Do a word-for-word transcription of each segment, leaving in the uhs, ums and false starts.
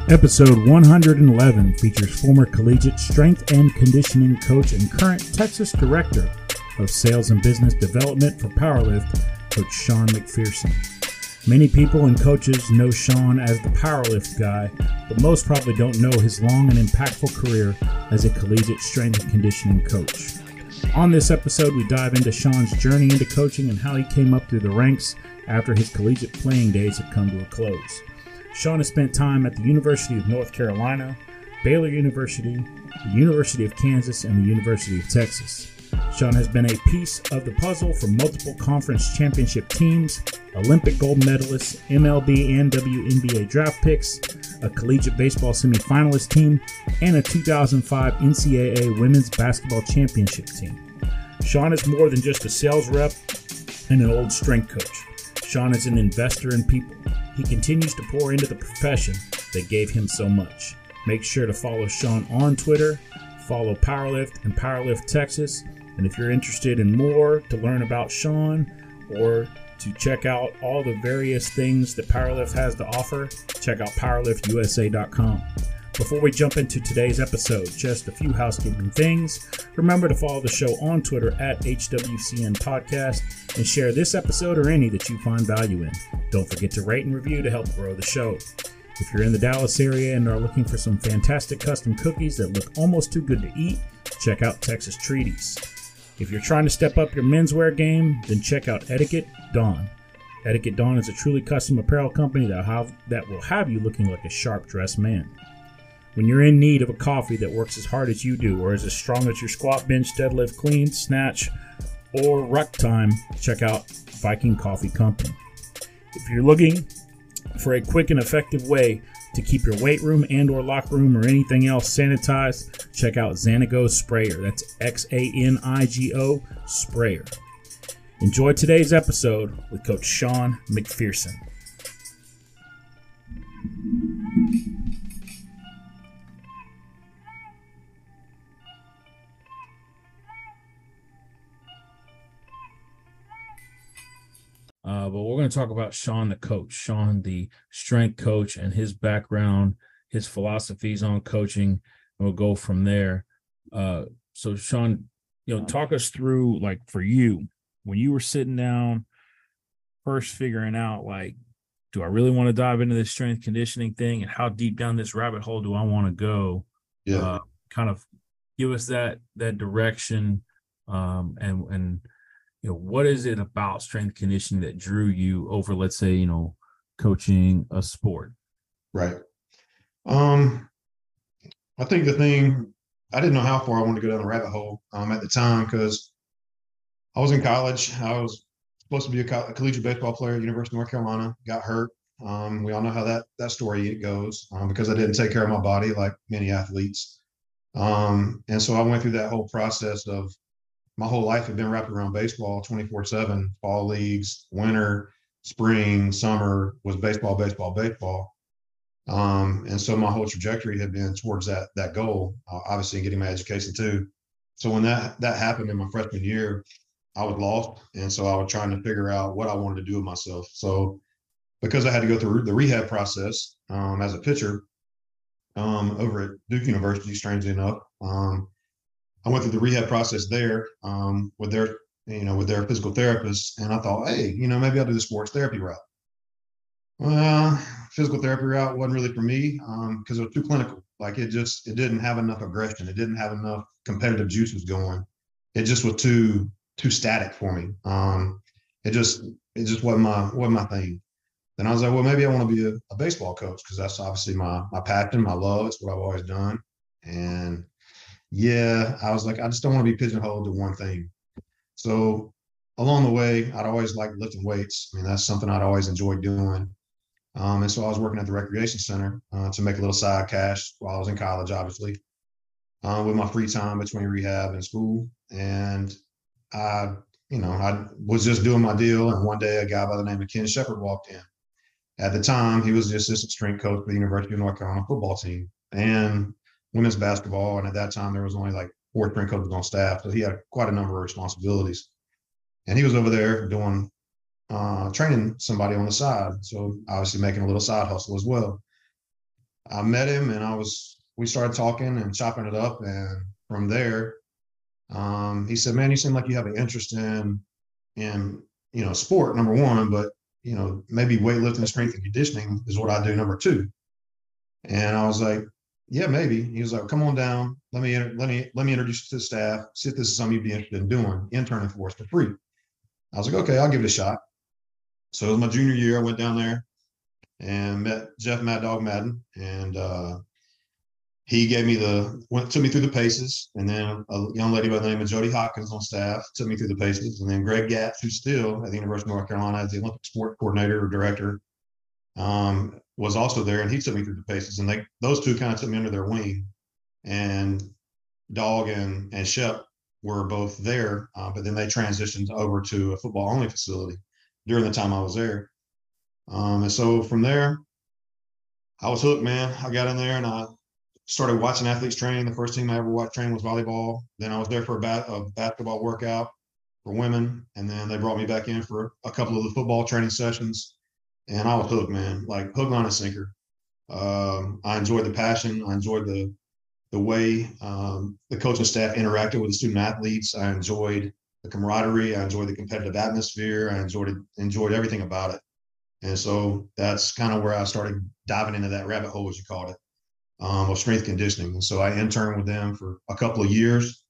Episode one hundred eleven features former collegiate strength and conditioning coach and current Texas Director of Sales and Business Development for Powerlift, Coach Sean McPherson. Many people and coaches know Sean as the Powerlift guy, but most probably don't know his long and impactful career as a collegiate strength and conditioning coach. On this episode, we dive into Sean's journey into coaching and how he came up through the ranks after his collegiate playing days had come to a close. Sean has spent time at the University of North Carolina, Baylor University, the University of Kansas, and the University of Texas. Sean has been a piece of the puzzle for multiple conference championship teams, Olympic gold medalists, M L B and W N B A draft picks, a collegiate baseball semifinalist team, and a two thousand five N C double A women's basketball championship team. Sean is more than just a sales rep and an old strength coach. Sean is an investor in people. He continues to pour into the profession that gave him so much. Make sure to follow Sean on Twitter, follow Powerlift and Powerlift Texas, and if you're interested in more to learn about Sean or to check out all the various things that Powerlift has to offer, check out powerlift u s a dot com. Before we jump into today's episode, just a few housekeeping things. Remember to follow the show on Twitter at H W C N Podcast and share this episode or any that you find value in. Don't forget to rate and review to help grow the show. If you're in the Dallas area and are looking for some fantastic custom cookies that look almost too good to eat, check out Texas Treaties. If you're trying to step up your menswear game, then check out Etiquette Dawn. Etiquette Dawn is a truly custom apparel company that, have, that will have you looking like a sharp-dressed man. When you're in need of a coffee that works as hard as you do or is as strong as your squat, bench, deadlift, clean, snatch, or ruck time, check out Viking Coffee Company. If you're looking for a quick and effective way to keep your weight room and or locker room or anything else sanitized, check out Xanigo Sprayer. That's X A N I G O Sprayer. Enjoy today's episode with Coach Sean McPherson. Uh, but we're going to talk about Sean the coach, Sean the strength coach, and his background, his philosophies on coaching, and we'll go from there. Uh, so, Sean, you know, talk us through, like, for you, when you were sitting down, first figuring out, like, do I really want to dive into this strength conditioning thing, and how deep down this rabbit hole do I want to go? Yeah, uh, kind of give us that that direction, um, and and. You know, what is it about strength conditioning that drew you over, let's say, you know, coaching a sport? right. Um, I think the thing, I didn't know how far I wanted to go down the rabbit hole um, at the time because I was in college. I was supposed to be a, co- a collegiate baseball player at University of North Carolina, got hurt. Um, we all know how that that story goes um, because I didn't take care of my body like many athletes. Um, and so I went through that whole process of my whole life had been wrapped around baseball twenty-four seven, fall leagues, winter, spring, summer was baseball, baseball, baseball. Um, and so my whole trajectory had been towards that that goal, uh, obviously getting my education too. So when that that happened in my freshman year, I was lost. And so I was trying to figure out what I wanted to do with myself. So because I had to go through the rehab process um, as a pitcher um, over at Duke University, strangely enough, um, I went through the rehab process there um, with their, you know, with their physical therapist, and I thought, hey, you know, maybe I'll do the sports therapy route. Well, physical therapy route wasn't really for me because um, it was too clinical. Like it just, it didn't have enough aggression. It didn't have enough competitive juices going. It just was too, too static for me. Um, it just, it just wasn't my, wasn't my thing. Then I was like, well, maybe I want to be a, a baseball coach because that's obviously my, my passion, my love. It's what I've always done, and yeah, I was like, I just don't want to be pigeonholed to one thing. So along the way, I'd always liked lifting weights. I mean, that's something I'd always enjoyed doing. Um, and so I was working at the recreation center uh, to make a little side cash while I was in college, obviously, uh, with my free time between rehab and school. And I, you know, I was just doing my deal. And one day a guy by the name of Ken Shepard walked in. At the time, he was the assistant strength coach for the University of North Carolina football team. And women's basketball, and at that time there was only like four strength coaches on staff, so he had quite a number of responsibilities. And he was over there doing uh, training somebody on the side, so obviously making a little side hustle as well. I met him and I was, we started talking and chopping it up. And from there, um, he said, man, you seem like you have an interest in, in, you know, sport, number one, but, you know, maybe weightlifting, strength and conditioning is what I do, number two. And I was like, yeah, maybe. He was like, come on down. Let me, let me, let me introduce you to the staff. See if this is something you'd be interested in doing, interning for us for free. I was like, okay, I'll give it a shot. So it was my junior year. I went down there and met Jeff Mad Dog Madden. And, uh, he gave me the, went, took me through the paces. And then a young lady by the name of Jody Hopkins on staff took me through the paces. And then Greg Gatz, who's still at the University of North Carolina as the Olympic sport coordinator or director, um, was also there. And he took me through the paces. And they, those two kind of took me under their wing. And Dog and, and Shep were both there, uh, but then they transitioned over to a football only facility during the time I was there. Um, and so from there, I was hooked, man. I got in there and I started watching athletes train. The first team I ever watched train was volleyball. Then I was there for a, bat, a basketball workout for women. And then they brought me back in for a couple of the football training sessions. And I was hooked, man, like hook, line, and sinker. Um, I enjoyed the passion. I enjoyed the the way um, the coaching staff interacted with the student athletes. I enjoyed the camaraderie. I enjoyed the competitive atmosphere. I enjoyed it, enjoyed everything about it. And so that's kind of where I started diving into that rabbit hole, as you called it, um, of strength conditioning. And so I interned with them for a couple of years.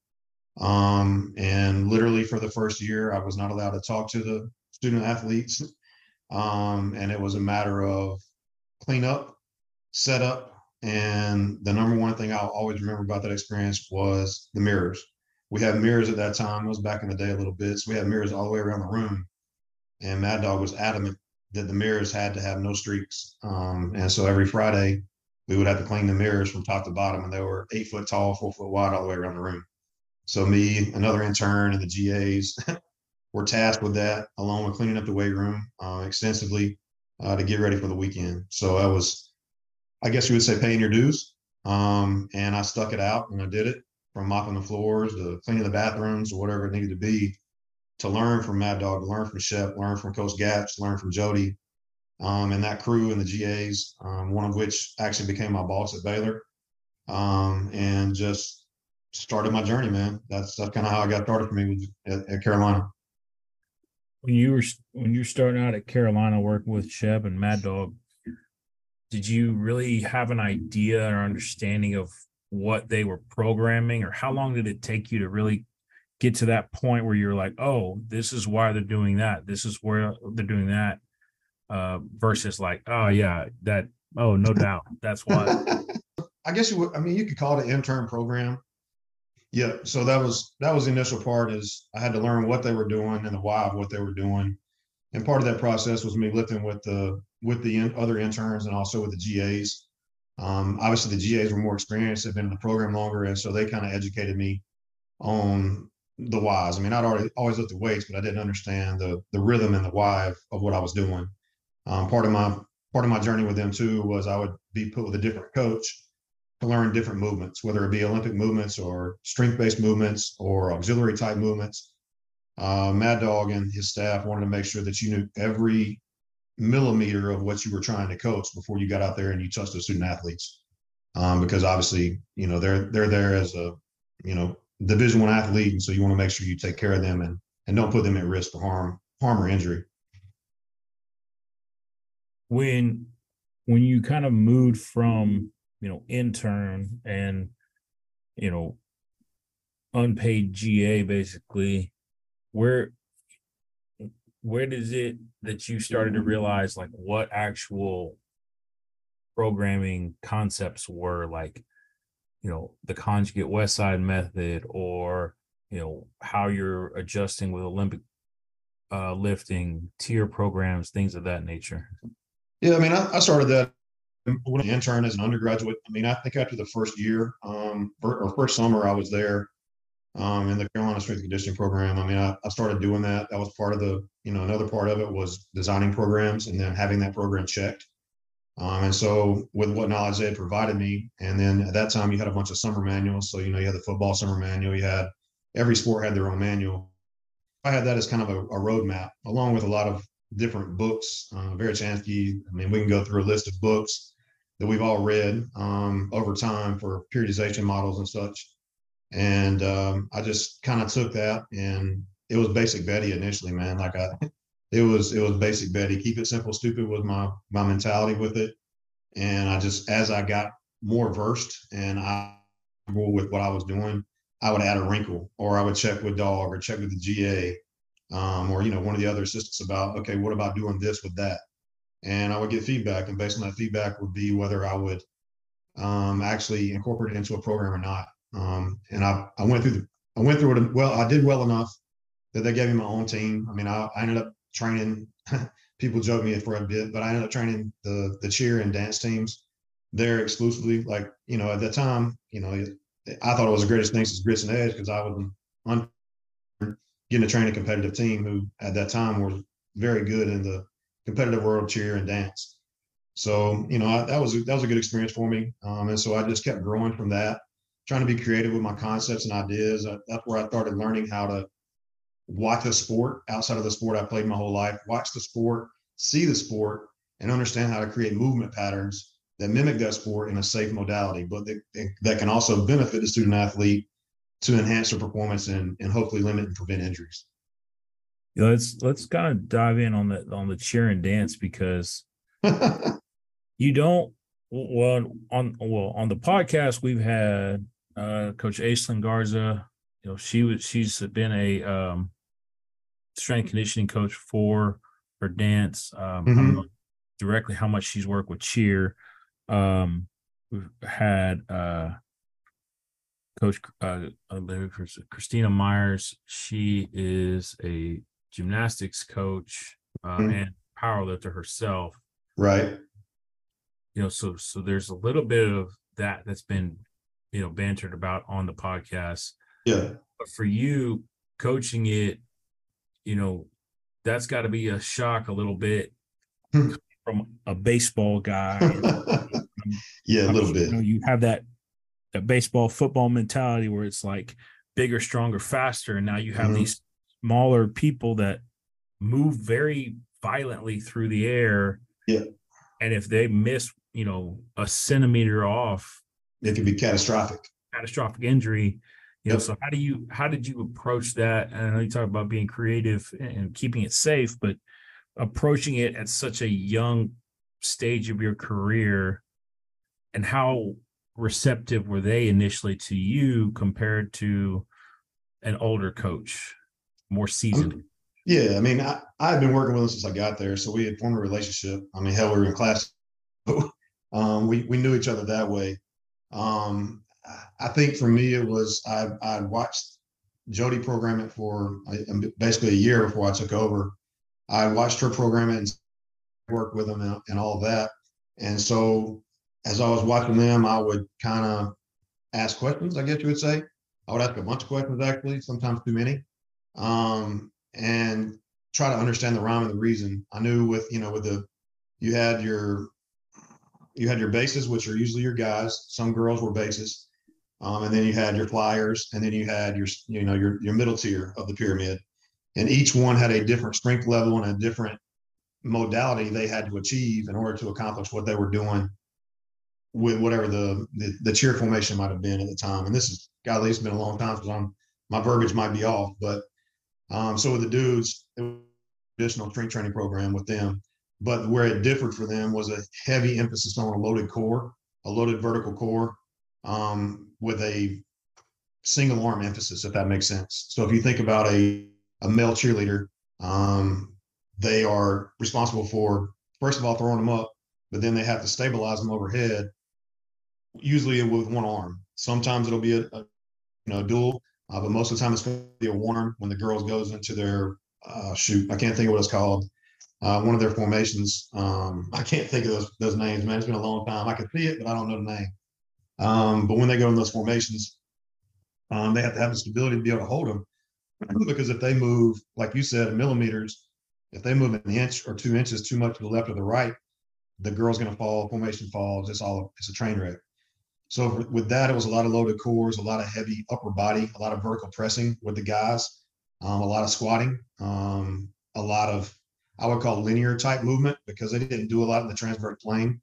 Um, and literally for the first year, I was not allowed to talk to the student athletes. Um, and it was a matter of clean up, set up, and the number one thing I'll always remember about that experience was the mirrors. We had mirrors at that time. It was back in the day a little bit. So we had mirrors all the way around the room. And Mad Dog was adamant that the mirrors had to have no streaks. Um, and so every Friday, we would have to clean the mirrors from top to bottom. And they were eight foot tall, four foot wide all the way around the room. So me, another intern, and the G As were tasked with that, along with cleaning up the weight room uh, extensively uh, to get ready for the weekend. So I was, I guess you would say, paying your dues. Um, and I stuck it out and I did it, from mopping the floors to cleaning the bathrooms or whatever it needed to be, to learn from Mad Dog, to learn from Shep, learn from Coach Gatz, learn from Jody, um, and that crew and the G As, um, one of which actually became my boss at Baylor, um, and just started my journey, man. That's that's kind of how I got started for me with, at, at Carolina. When you were when you were starting out at Carolina working with Shep and Mad Dog, did you really have an idea or understanding of what they were programming, or how long did it take you to really get to that point where you're like, oh, this is why they're doing that, this is where they're doing that, uh, versus like, oh yeah, that, oh, no doubt, that's why. I guess you would, I mean, you could call it an intern program. Yeah. So that was, that was the initial part, is I had to learn what they were doing and the why of what they were doing. And part of that process was me lifting with the, with the in, other interns and also with the G As. Um, obviously the G As were more experienced, have been in the program longer. And so they kind of educated me on the whys. I mean, I'd already always looked at weights, but I didn't understand the the rhythm and the why of, of what I was doing. Um, part of my part of my journey with them too was I would be put with a different coach to learn different movements, whether it be Olympic movements or strength-based movements or auxiliary type movements. Uh, Mad Dog and his staff wanted to make sure that you knew every millimeter of what you were trying to coach before you got out there and you touched the student athletes, um, because obviously, you know, they're they're there as a, you know, Division One athlete, and so you want to make sure you take care of them and and don't put them at risk for harm, harm or injury. When when you kind of moved from, you know, intern and, you know, unpaid G A, basically, where where does it that you started to realize like what actual programming concepts were, like, you know, the conjugate West Side method, or, you know, how you're adjusting with Olympic uh, lifting, tier programs, things of that nature? Yeah, I mean, I, I started that when I interned as an undergraduate. I mean, I think after the first year, um, or, or first summer I was there, um, in the Carolina Strength and Conditioning program. I mean, I, I started doing that. That was part of the, you know, another part of it was designing programs and then having that program checked. Um, and so with what knowledge they had provided me, and then at that time you had a bunch of summer manuals. So, you know, you had the football summer manual, you had, every sport had their own manual. I had that as kind of a, a roadmap, along with a lot of different books. Uh, Verichansky, I mean, we can go through a list of books that we've all read um, over time for periodization models and such. And um, I just kind of took that, and it was Basic Betty initially, man. Like I, it was it was Basic Betty. Keep it simple, stupid was my my mentality with it. And I just, as I got more versed and I with what I was doing, I would add a wrinkle, or I would check with Dog or check with the G A, um, or you know one of the other assistants about, okay, what about doing this with that? And I would get feedback, and based on that feedback would be whether I would um, actually incorporate it into a program or not. Um, and I, I went through the, I went through it. Well, I did well enough that they gave me my own team. I mean, I, I ended up training. People joke me for a bit, but I ended up training the the cheer and dance teams there exclusively. Like, you know, at that time, you know, I thought it was the greatest thing since Grits and Edge, because I was on getting to train a competitive team who at that time were very good in the competitive world cheer and dance. So, you know, I, that was that was a good experience for me, um, and so I just kept growing from that, trying to be creative with my concepts and ideas. I, that's where I started learning how to watch the sport outside of the sport I played my whole life, watch the sport, see the sport, and understand how to create movement patterns that mimic that sport in a safe modality, but that, that can also benefit the student athlete to enhance their performance and, and hopefully limit and prevent injuries. Yeah, let's let's kind of dive in on the on the cheer and dance, because you don't well on well on the podcast we've had uh, Coach Aislinn Garza. You know, she was she's been a um, strength conditioning coach for her dance. Um, mm-hmm. I don't know directly how much she's worked with cheer. Um, we've had uh, Coach uh, Christina Myers. She is a gymnastics coach uh, mm-hmm. and powerlifter herself. Right. You know, so so there's a little bit of that that's been, you know, bantered about on the podcast. Yeah. But for you, coaching it, you know, that's got to be a shock a little bit from a baseball guy. Yeah, a little bit. You know, you have that, that baseball, football mentality where it's like bigger, stronger, faster. And now you have mm-hmm. these smaller people that move very violently through the air. Yeah. And if they miss, you know, a centimeter off, it could be catastrophic. Catastrophic injury. You know, yep. So how do you how did you approach that? And I know you talk about being creative and keeping it safe, but approaching it at such a young stage of your career, and how receptive were they initially to you compared to an older coach, more seasoned? Yeah, I mean, I, I've been working with them since I got there, so we had formed a relationship. I mean, hell, we were in class. um, we we knew each other that way. Um, I think for me, it was I I watched Jody program it for basically a year before I took over. I watched her program it and work with them and, and all of that. And so as I was watching them, I would kind of ask questions, I guess you would say. I would ask a bunch of questions, actually, sometimes too many, um, and try to understand the rhyme and the reason. I knew with, you know, with the, you had your, you had your bases, which are usually your guys. Some girls were bases. Um, and then you had your flyers, and then you had your, you know, your, your middle tier of the pyramid. And each one had a different strength level and a different modality they had to achieve in order to accomplish what they were doing with whatever the, the, the cheer formation might have been at the time. And this is, golly, it's been a long time, because I'm, my verbiage might be off. But um, so with the dudes, it was an additional strength training program with them. But where it differed for them was a heavy emphasis on a loaded core, a loaded vertical core, um, with a single arm emphasis, if that makes sense. So if you think about a, a male cheerleader, um, they are responsible for, first of all, throwing them up, but then they have to stabilize them overhead, usually with one arm. Sometimes it'll be a, a you know, a dual, uh, but most of the time it's going to be a one arm when the girls goes into their, uh, shoot, I can't think of what it's called. Uh, one of their formations. Um, I can't think of those, those names, man. It's been a long time. I can see it, but I don't know the name. Um, but when they go in those formations, um, they have to have the stability to be able to hold them. Because if they move, like you said, millimeters, if they move an inch or two inches too much to the left or the right, the girl's going to fall, formation falls. It's all, it's a train wreck. So for, with that, it was a lot of loaded cores, a lot of heavy upper body, a lot of vertical pressing with the guys, um, a lot of squatting, um, a lot of, I would call linear type movement, because they didn't do a lot in the transverse plane.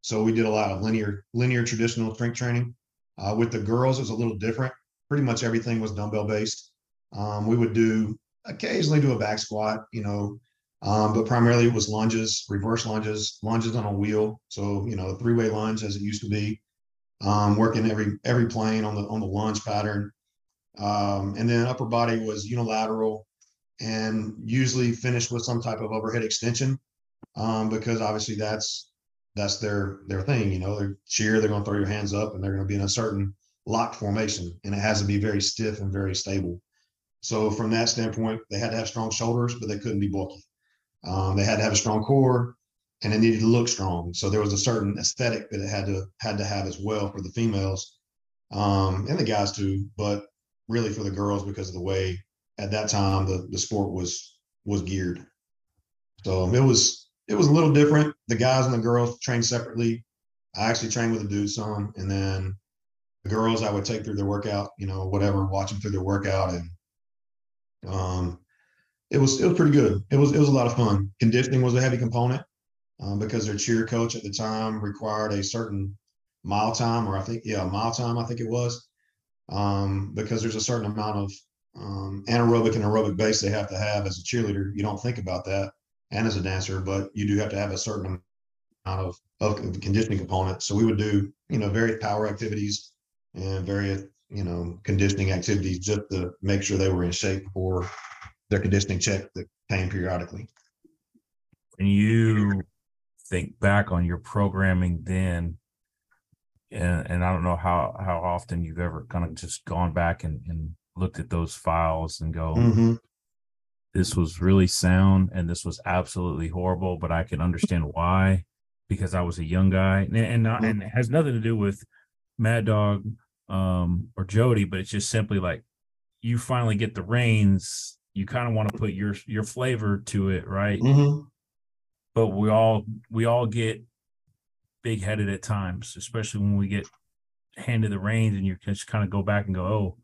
So we did a lot of linear, linear traditional strength training. Uh, with the girls, it was a little different. Pretty much everything was dumbbell based. Um, we would do occasionally do a back squat, you know, um, but primarily it was lunges, reverse lunges, lunges on a wheel. So, you know, three way lunge as it used to be, um, working every every plane on the on the lunge pattern. Um, and then upper body was unilateral and usually finished with some type of overhead extension, um, because obviously that's that's their their thing. You know, they're cheer, they're going to throw your hands up, and they're going to be in a certain locked formation, and it has to be very stiff and very stable. So from that standpoint, they had to have strong shoulders, but they couldn't be bulky. Um, they had to have a strong core, and it needed to look strong. So there was a certain aesthetic that it had to had to have as well for the females, um, and the guys too, but really for the girls because of the way at that time the the sport was was geared. So it was it was a little different. The guys and the girls trained separately. I actually trained with a dude some, and then the girls I would take through their workout, you know, whatever, watch them through their workout, and um, it was it was pretty good. It was it was a lot of fun. Conditioning was a heavy component, um, because their cheer coach at the time required a certain mile time, or I think yeah, mile time I think it was, um, because there's a certain amount of um, anaerobic and aerobic base they have to have as a cheerleader. You don't think about that, and as a dancer, but you do have to have a certain amount of of conditioning component. So we would do you know various power activities and various you know conditioning activities just to make sure they were in shape for their conditioning check that came periodically. When you think back on your programming then, and, and I don't know how, how often you've ever kind of just gone back and, and looked at those files and go, mm-hmm. This was really sound and this was absolutely horrible, but I can understand why, because I was a young guy, and and, not, and it has nothing to do with Mad Dog um, or Jody, but it's just simply like you finally get the reins. You kind of want to put your your flavor to it, right? Mm-hmm. But we all we all get big headed at times, especially when we get handed the reins, and you can just kind of go back and go, "Oh,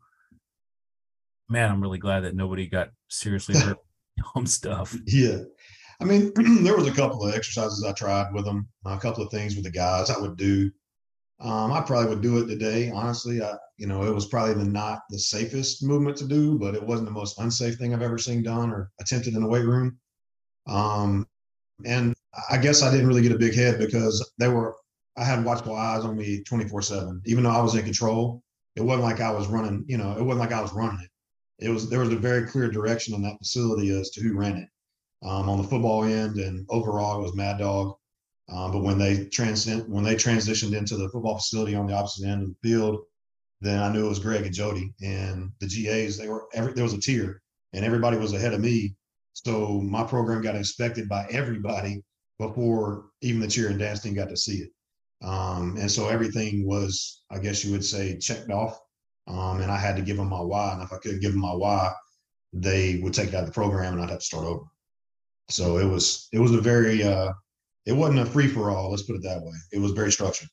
man, I'm really glad that nobody got seriously hurt home stuff." Yeah, I mean, there was a couple of exercises I tried with them, a couple of things with the guys I would do. Um, I probably would do it today. Honestly, I, you know, it was probably the not the safest movement to do, but it wasn't the most unsafe thing I've ever seen done or attempted in the weight room. Um, and I guess I didn't really get a big head because they were, I had watchful eyes on me twenty-four seven, even though I was in control. It wasn't like I was running, you know, it wasn't like I was running it. It was, there was a very clear direction in that facility as to who ran it. Um, on the football end and overall it was Mad Dog. Um, but when they transcend, when they transitioned into the football facility on the opposite end of the field, then I knew it was Greg and Jody, and the G As. They were every, there was a tier, and everybody was ahead of me. So my program got inspected by everybody before even the cheer and dance team got to see it. Um, and so everything was, I guess you would say, checked off. Um, and I had to give them my why, and if I couldn't give them my why, they would take it out of the program, and I'd have to start over. So it was it was a very uh, it wasn't a free for all. Let's put it that way. It was very structured.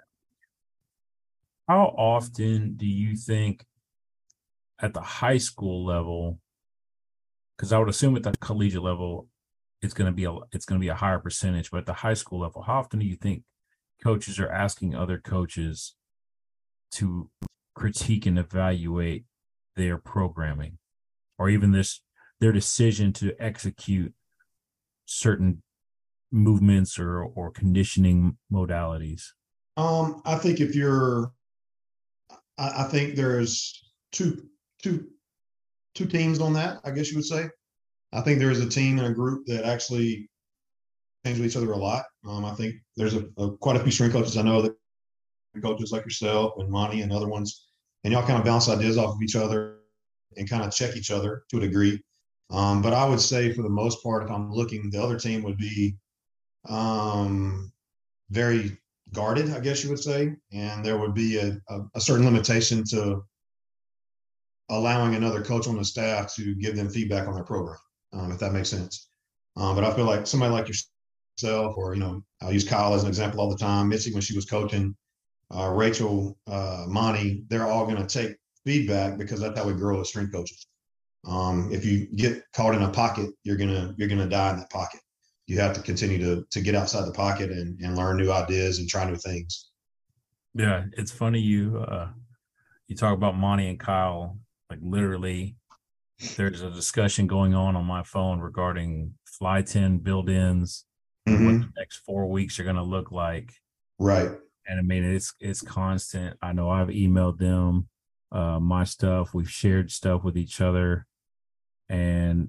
How often do you think at the high school level, because I would assume at the collegiate level, it's going to be a it's going to be a higher percentage, but at the high school level, how often do you think coaches are asking other coaches to critique and evaluate their programming, or even this their decision to execute certain movements or or conditioning modalities? Um, I think if you're, I, I think there's two two two teams on that. I guess you would say. I think there is a team and a group that actually change with each other a lot. Um, I think there's a, a quite a few strength coaches I know that coaches like yourself and Monty and other ones, and y'all kind of bounce ideas off of each other and kind of check each other to a degree. Um, but I would say for the most part, if I'm looking, the other team would be um, very guarded, I guess you would say, and there would be a, a, a certain limitation to allowing another coach on the staff to give them feedback on their program, um, if that makes sense. Um, but I feel like somebody like yourself, or, you know, I'll use Kyle as an example all the time, Mitzi when she was coaching, uh, Rachel, uh, Monty, they're all going to take feedback because that's how we grow as strength coaches. Um, if you get caught in a pocket, you're gonna you're gonna die in that pocket. you have to continue to to get outside the pocket and, and learn new ideas and try new things. Yeah, it's funny you uh, you talk about Monty and Kyle. Like literally, there's a discussion going on on my phone regarding Fly ten build-ins and what the Mm-hmm. next four weeks are going to look like. Right. And I mean, it's it's constant. I know I've emailed them uh, my stuff. We've shared stuff with each other, and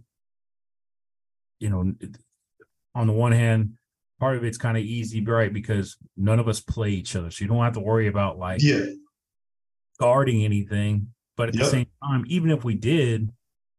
you know, on the one hand, part of it's kind of easy, right? Because none of us play each other, so you don't have to worry about like Yeah. guarding anything. But at the Yep. same time, even if we did,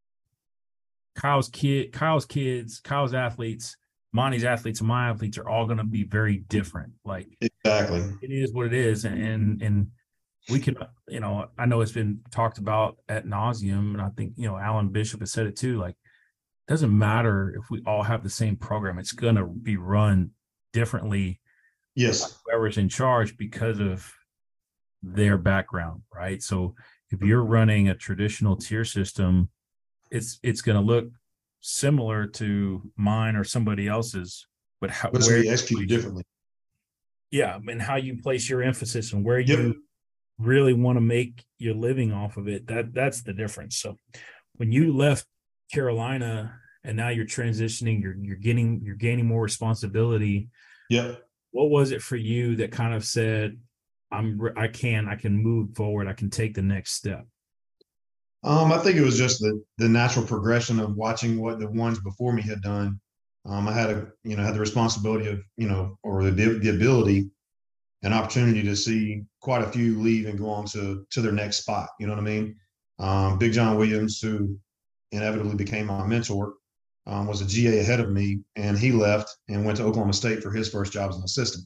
Kyle's kid, Kyle's kids, Kyle's athletes, Monty's athletes, and my athletes are all going to be very different. Like Exactly. it is what it is, and and, and we can, you know, I know it's been talked about at nauseum, and I think you know Alan Bishop has said it too. Like, it doesn't matter if we all have the same program; it's going to be run differently. Yes. Whoever's in charge because of their background, right? So if you're running a traditional tier system, it's it's going to look similar to mine or somebody else's, but how But it's where going to be executed differently. yeah, and how you place your emphasis and where Yep. you really want to make your living off of it. That that's the difference. So when you left Carolina and now you're transitioning, you're you're getting you're gaining more responsibility. Yep. What was it for you that kind of said, I'm I can I can move forward, I can take the next step? Um, I think it was just the the natural progression of watching what the ones before me had done. Um, I had a you know had the responsibility of you know or the the ability, an opportunity to see quite a few leave and go on to to their next spot. You know what I mean? Um, Big John Williams, who inevitably became my mentor, um, was a G A ahead of me, and he left and went to Oklahoma State for his first job as an assistant,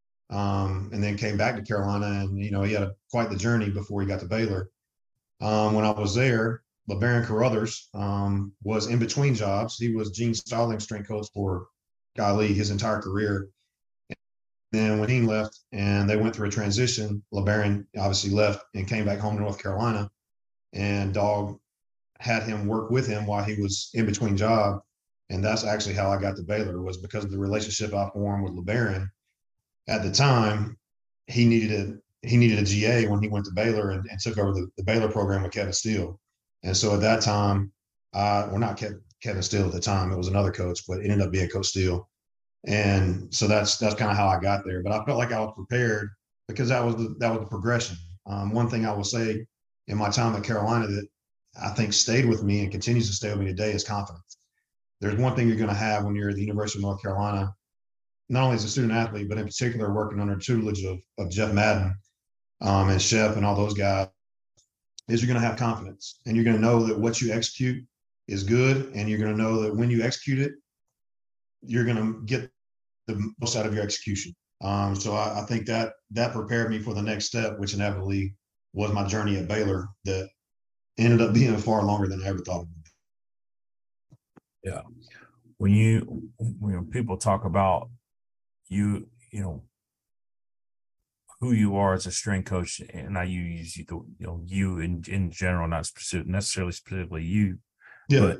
um, and then came back to Carolina, and you know he had a, quite the journey before he got to Baylor. Um, when I was there, LeBaron Carruthers um, was in between jobs. He was Gene Stallings' strength coach for golly his entire career. Then when he left and they went through a transition, LeBaron obviously left and came back home to North Carolina. And Dog had him work with him while he was in between job. And that's actually how I got to Baylor, was because of the relationship I formed with LeBaron. At the time, he needed a he needed a G A when he went to Baylor and, and took over the, the Baylor program with Kevin Steele. And so at that time, uh, well, not Kevin, Kevin Steele at the time, it was another coach, but it ended up being Coach Steele. And so that's that's kind of how I got there. But I felt like I was prepared because that was the, that was the progression. Um, one thing I will say in my time at Carolina that I think stayed with me and continues to stay with me today is confidence. There's one thing you're going to have when you're at the University of North Carolina, not only as a student athlete, but in particular working under tutelage of, of Jeff Madden um, and Shep and all those guys, is you're going to have confidence. And you're going to know that what you execute is good. And you're going to know that when you execute it, you're going to get the most out of your execution. Um, so I, I think that that prepared me for the next step, which inevitably was my journey at Baylor that ended up being far longer than I ever thought it would be. Yeah. When you, when people talk about you, you know, who you are as a strength coach, and I use you, you know, you in, in general, not specific, necessarily specifically you, yeah. but,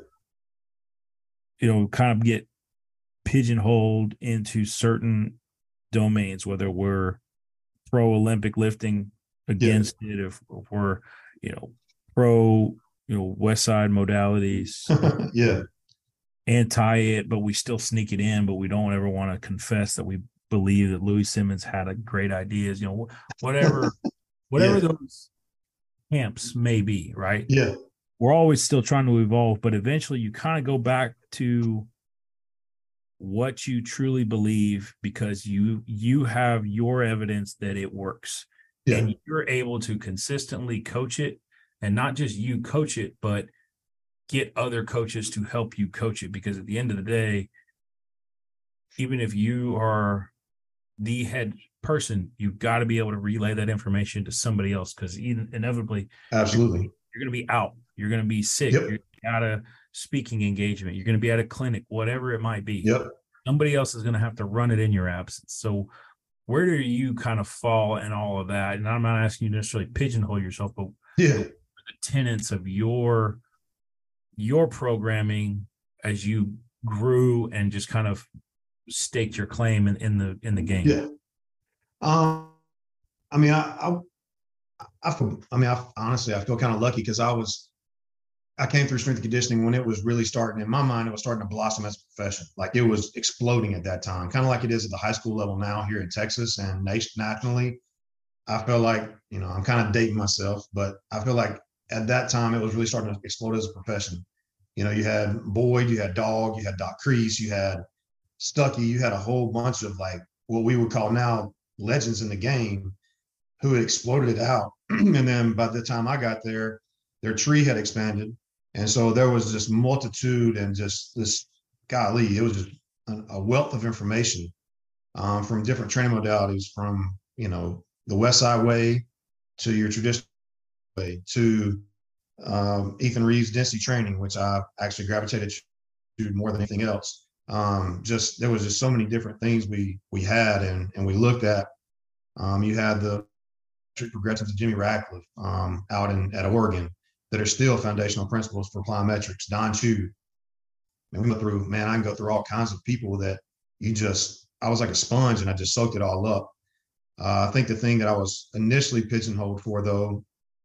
you know, kind of get pigeonholed into certain domains, whether we're pro Olympic lifting against yeah. it, if, if we're, you know, pro, you know, West Side modalities, yeah, anti it, but we still sneak it in, but we don't ever want to confess that we believe that Louis Simmons had a great ideas, you know, whatever, whatever yeah. those camps may be, right? Yeah. We're always still trying to evolve, but eventually you kind of go back to what you truly believe because you you have your evidence that it works. Yeah. And you're able to consistently coach it, and not just you coach it, but get other coaches to help you coach it, because at the end of the day, even if you are the head person, you've got to be able to relay that information to somebody else, because inevitably absolutely you're, you're going to be out, you're going to be sick, yep. you're at a speaking engagement, you're going to be at a clinic, whatever it might be. Yep. Somebody else is going to have to run it in your absence. So where do you kind of fall in all of that? And I'm not asking you to necessarily pigeonhole yourself, but yeah. the tenets of your your programming as you grew and just kind of staked your claim in, in the in the game? Yeah. Um, I mean, I, I, I feel, I mean, I honestly, I feel kind of lucky because I was, I came through strength and conditioning when it was really starting. In my mind, it was starting to blossom as a profession. Like it was exploding at that time, kind of like it is at the high school level now here in Texas and nationally. I feel like, you know, I'm kind of dating myself, but I feel like at that time it was really starting to explode as a profession. You know, you had Boyd, you had Dog, you had Doc Crease, you had Stuckey, you had a whole bunch of like what we would call now legends in the game who had exploded it out. And then by the time I got there, their tree had expanded. And so there was this multitude and just this, golly, it was just a wealth of information um, from different training modalities, from, you know, the West Side way to your traditional way to um, Ethan Reeves density training, which I actually gravitated to more than anything else. Um, just there was just so many different things we we had and and we looked at. Um, you had the progressives of Jimmy Radcliffe um, out in at Oregon that are still foundational principles for plyometrics. Don Chu. And we go through, man, I can go through all kinds of people that you just, I was like a sponge and I just soaked it all up. Uh, I think the thing that I was initially pigeonholed for, though,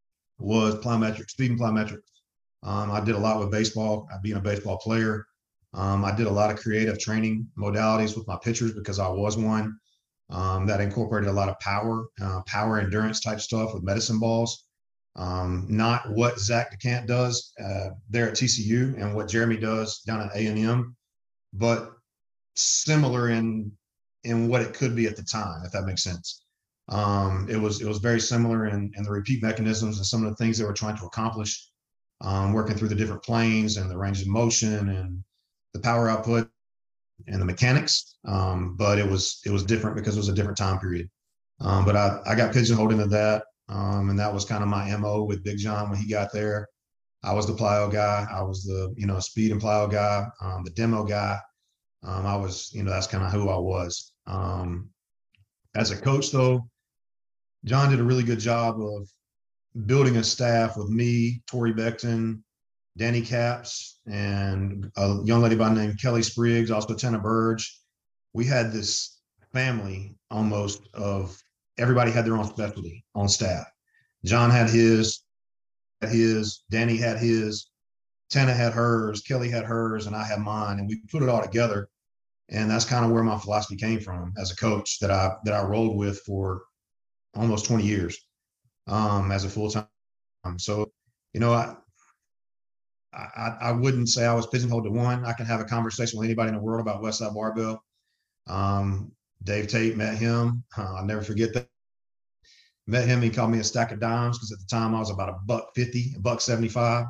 was plyometrics, speed and plyometrics. Um, I did a lot with baseball, being a baseball player. Um, I did a lot of creative training modalities with my pitchers because I was one um, that incorporated a lot of power, uh, power endurance type stuff with medicine balls. Um, not what Zach DeCant does uh, there at T C U and what Jeremy does down at A and M, but similar in in what it could be at the time, if that makes sense. Um, it was it was very similar in, in the repeat mechanisms and some of the things they were trying to accomplish, um, working through the different planes and the range of motion and the power output and the mechanics. Um, but it was it was different because it was a different time period. Um, but I, I got pigeonholed into that. Um, and that was kind of my M O with Big John when he got there. I was the plyo guy. I was the, you know, speed and plyo guy, um, the demo guy. Um, I was, you know, that's kind of who I was. Um, as a coach, though, John did a really good job of building a staff with me, Tori Beckton, Danny Capps, and a young lady by the name Kelly Spriggs, also Tanner Burge. We had this family almost of everybody had their own specialty on staff. John had his, his, Danny had his, Tana had hers, Kelly had hers, and I had mine, and we put it all together. And that's kind of where my philosophy came from as a coach that I that I rolled with for almost twenty years um, as a full time. So, you know, I, I I wouldn't say I was pigeonholed to one. I can have a conversation with anybody in the world about Westside Barbell. Um, Dave Tate, met him. Uh, I'll never forget that. Met him. He called me a stack of dimes because at the time I was about a buck fifty, a buck seventy-five.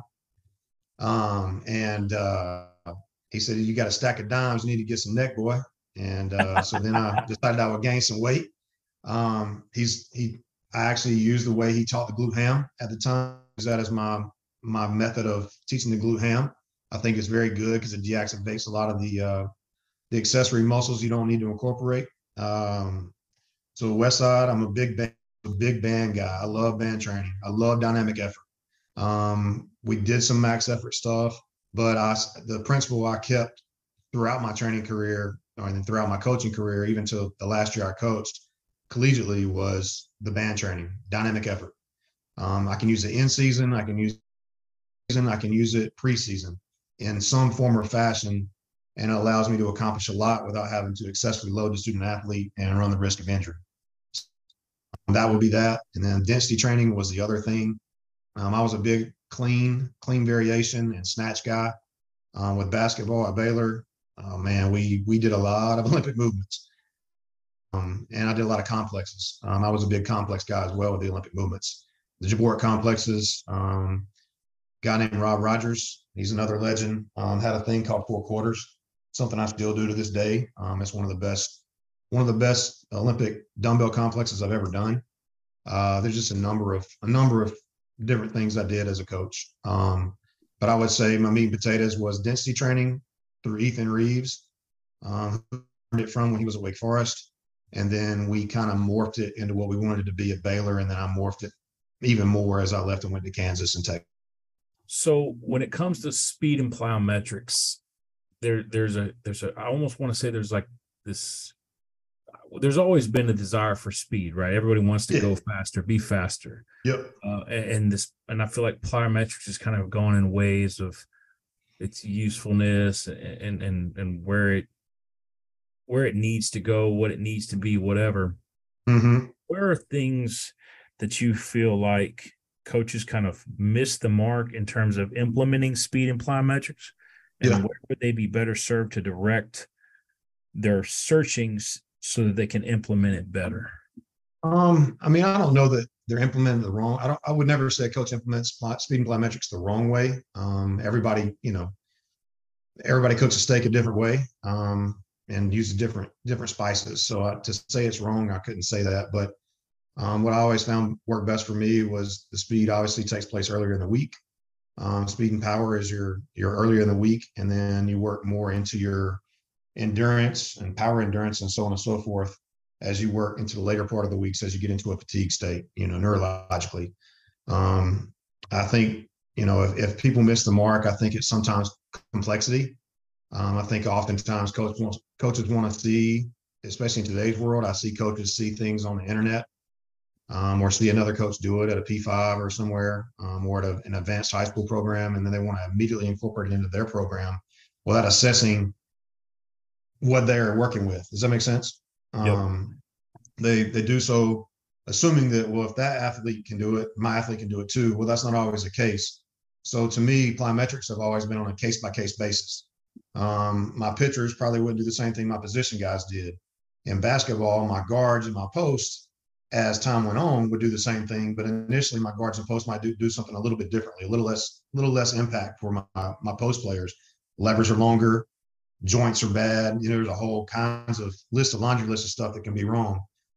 Um, and uh, he said, "You got a stack of dimes. You need to get some neck, boy." And uh, so then I decided I would gain some weight. Um, he's he. I actually used the way he taught the glute ham at the time. Use that as my my method of teaching the glute ham. I think it's very good because it deactivates a lot of the uh, the accessory muscles you don't need to incorporate. Um, so Westside, I'm a big band, a big band guy. I love band training. I love dynamic effort. Um, we did some max effort stuff, but I, the principle I kept throughout my training career and throughout my coaching career, even till the last year I coached collegiately, was the band training, dynamic effort. Um, I can use it in season. I can use season. I can use it preseason in some form or fashion. And it allows me to accomplish a lot without having to excessively load the student athlete and run the risk of injury. That would be that. And then density training was the other thing. Um, I was a big clean, clean variation and snatch guy um, with basketball at Baylor. Uh, man, we we did a lot of Olympic movements. Um, and I did a lot of complexes. Um, I was a big complex guy as well with the Olympic movements. The Jaborik complexes, um, guy named Rob Rogers, he's another legend, um, had a thing called four quarters, something I still do to this day. Um, it's one of the best, one of the best Olympic dumbbell complexes I've ever done. Uh, there's just a number of, a number of different things I did as a coach. Um, but I would say my meat and potatoes was density training through Ethan Reeves, um, who learned it from when he was at Wake Forest. And then we kind of morphed it into what we wanted it to be at Baylor. And then I morphed it even more as I left and went to Kansas and Texas. So when it comes to speed and plyometrics, there there's a there's a I almost want to say there's like this there's always been a desire for speed, right? Everybody wants to Yeah. go faster, be faster. Yep. Uh, and, and this, and I feel like plyometrics has kind of gone in ways of its usefulness and and and where it where it needs to go, what it needs to be, whatever. Mm-hmm. Where are things that you feel like coaches kind of miss the mark in terms of implementing speed and plyometrics? And Yeah. where would they be better served to direct their searchings so that they can implement it better? Um, I mean, I don't know that they're implementing the wrong. I don't. I would never say a coach implements pl- speed and plyometrics the wrong way. Um, everybody, you know, everybody cooks a steak a different way, um, and uses different different spices. So uh, to say it's wrong, I couldn't say that. But um, what I always found worked best for me was the speed. Obviously, takes place earlier in the week. Um, speed and power is your your earlier in the week, and then you work more into your endurance and power endurance and so on and so forth as you work into the later part of the weeks, as you get into a fatigue state, you know, neurologically. Um, I think, you know, if, if people miss the mark, I think it's sometimes complexity. Um, I think oftentimes coach wants, coaches want to see, especially in today's world, I see coaches see things on the internet, um, or see another coach do it at a P five or somewhere, um, or at a, an advanced high school program, and then they want to immediately incorporate it into their program without assessing what they're working with. Does that make sense? Yep. Um, they they do so assuming that, well, if that athlete can do it, my athlete can do it too. Well, that's not always the case. So to me, plyometrics have always been on a case by case basis. Um, my pitchers probably wouldn't do the same thing my position guys did. In basketball, my guards and my posts, as time went on, would do the same thing. But initially, my guards and posts might do, do something a little bit differently, a little less, little less impact for my my post players. Levers are longer, joints are bad. You know, there's a whole kinds of list of laundry list of stuff that can be wrong.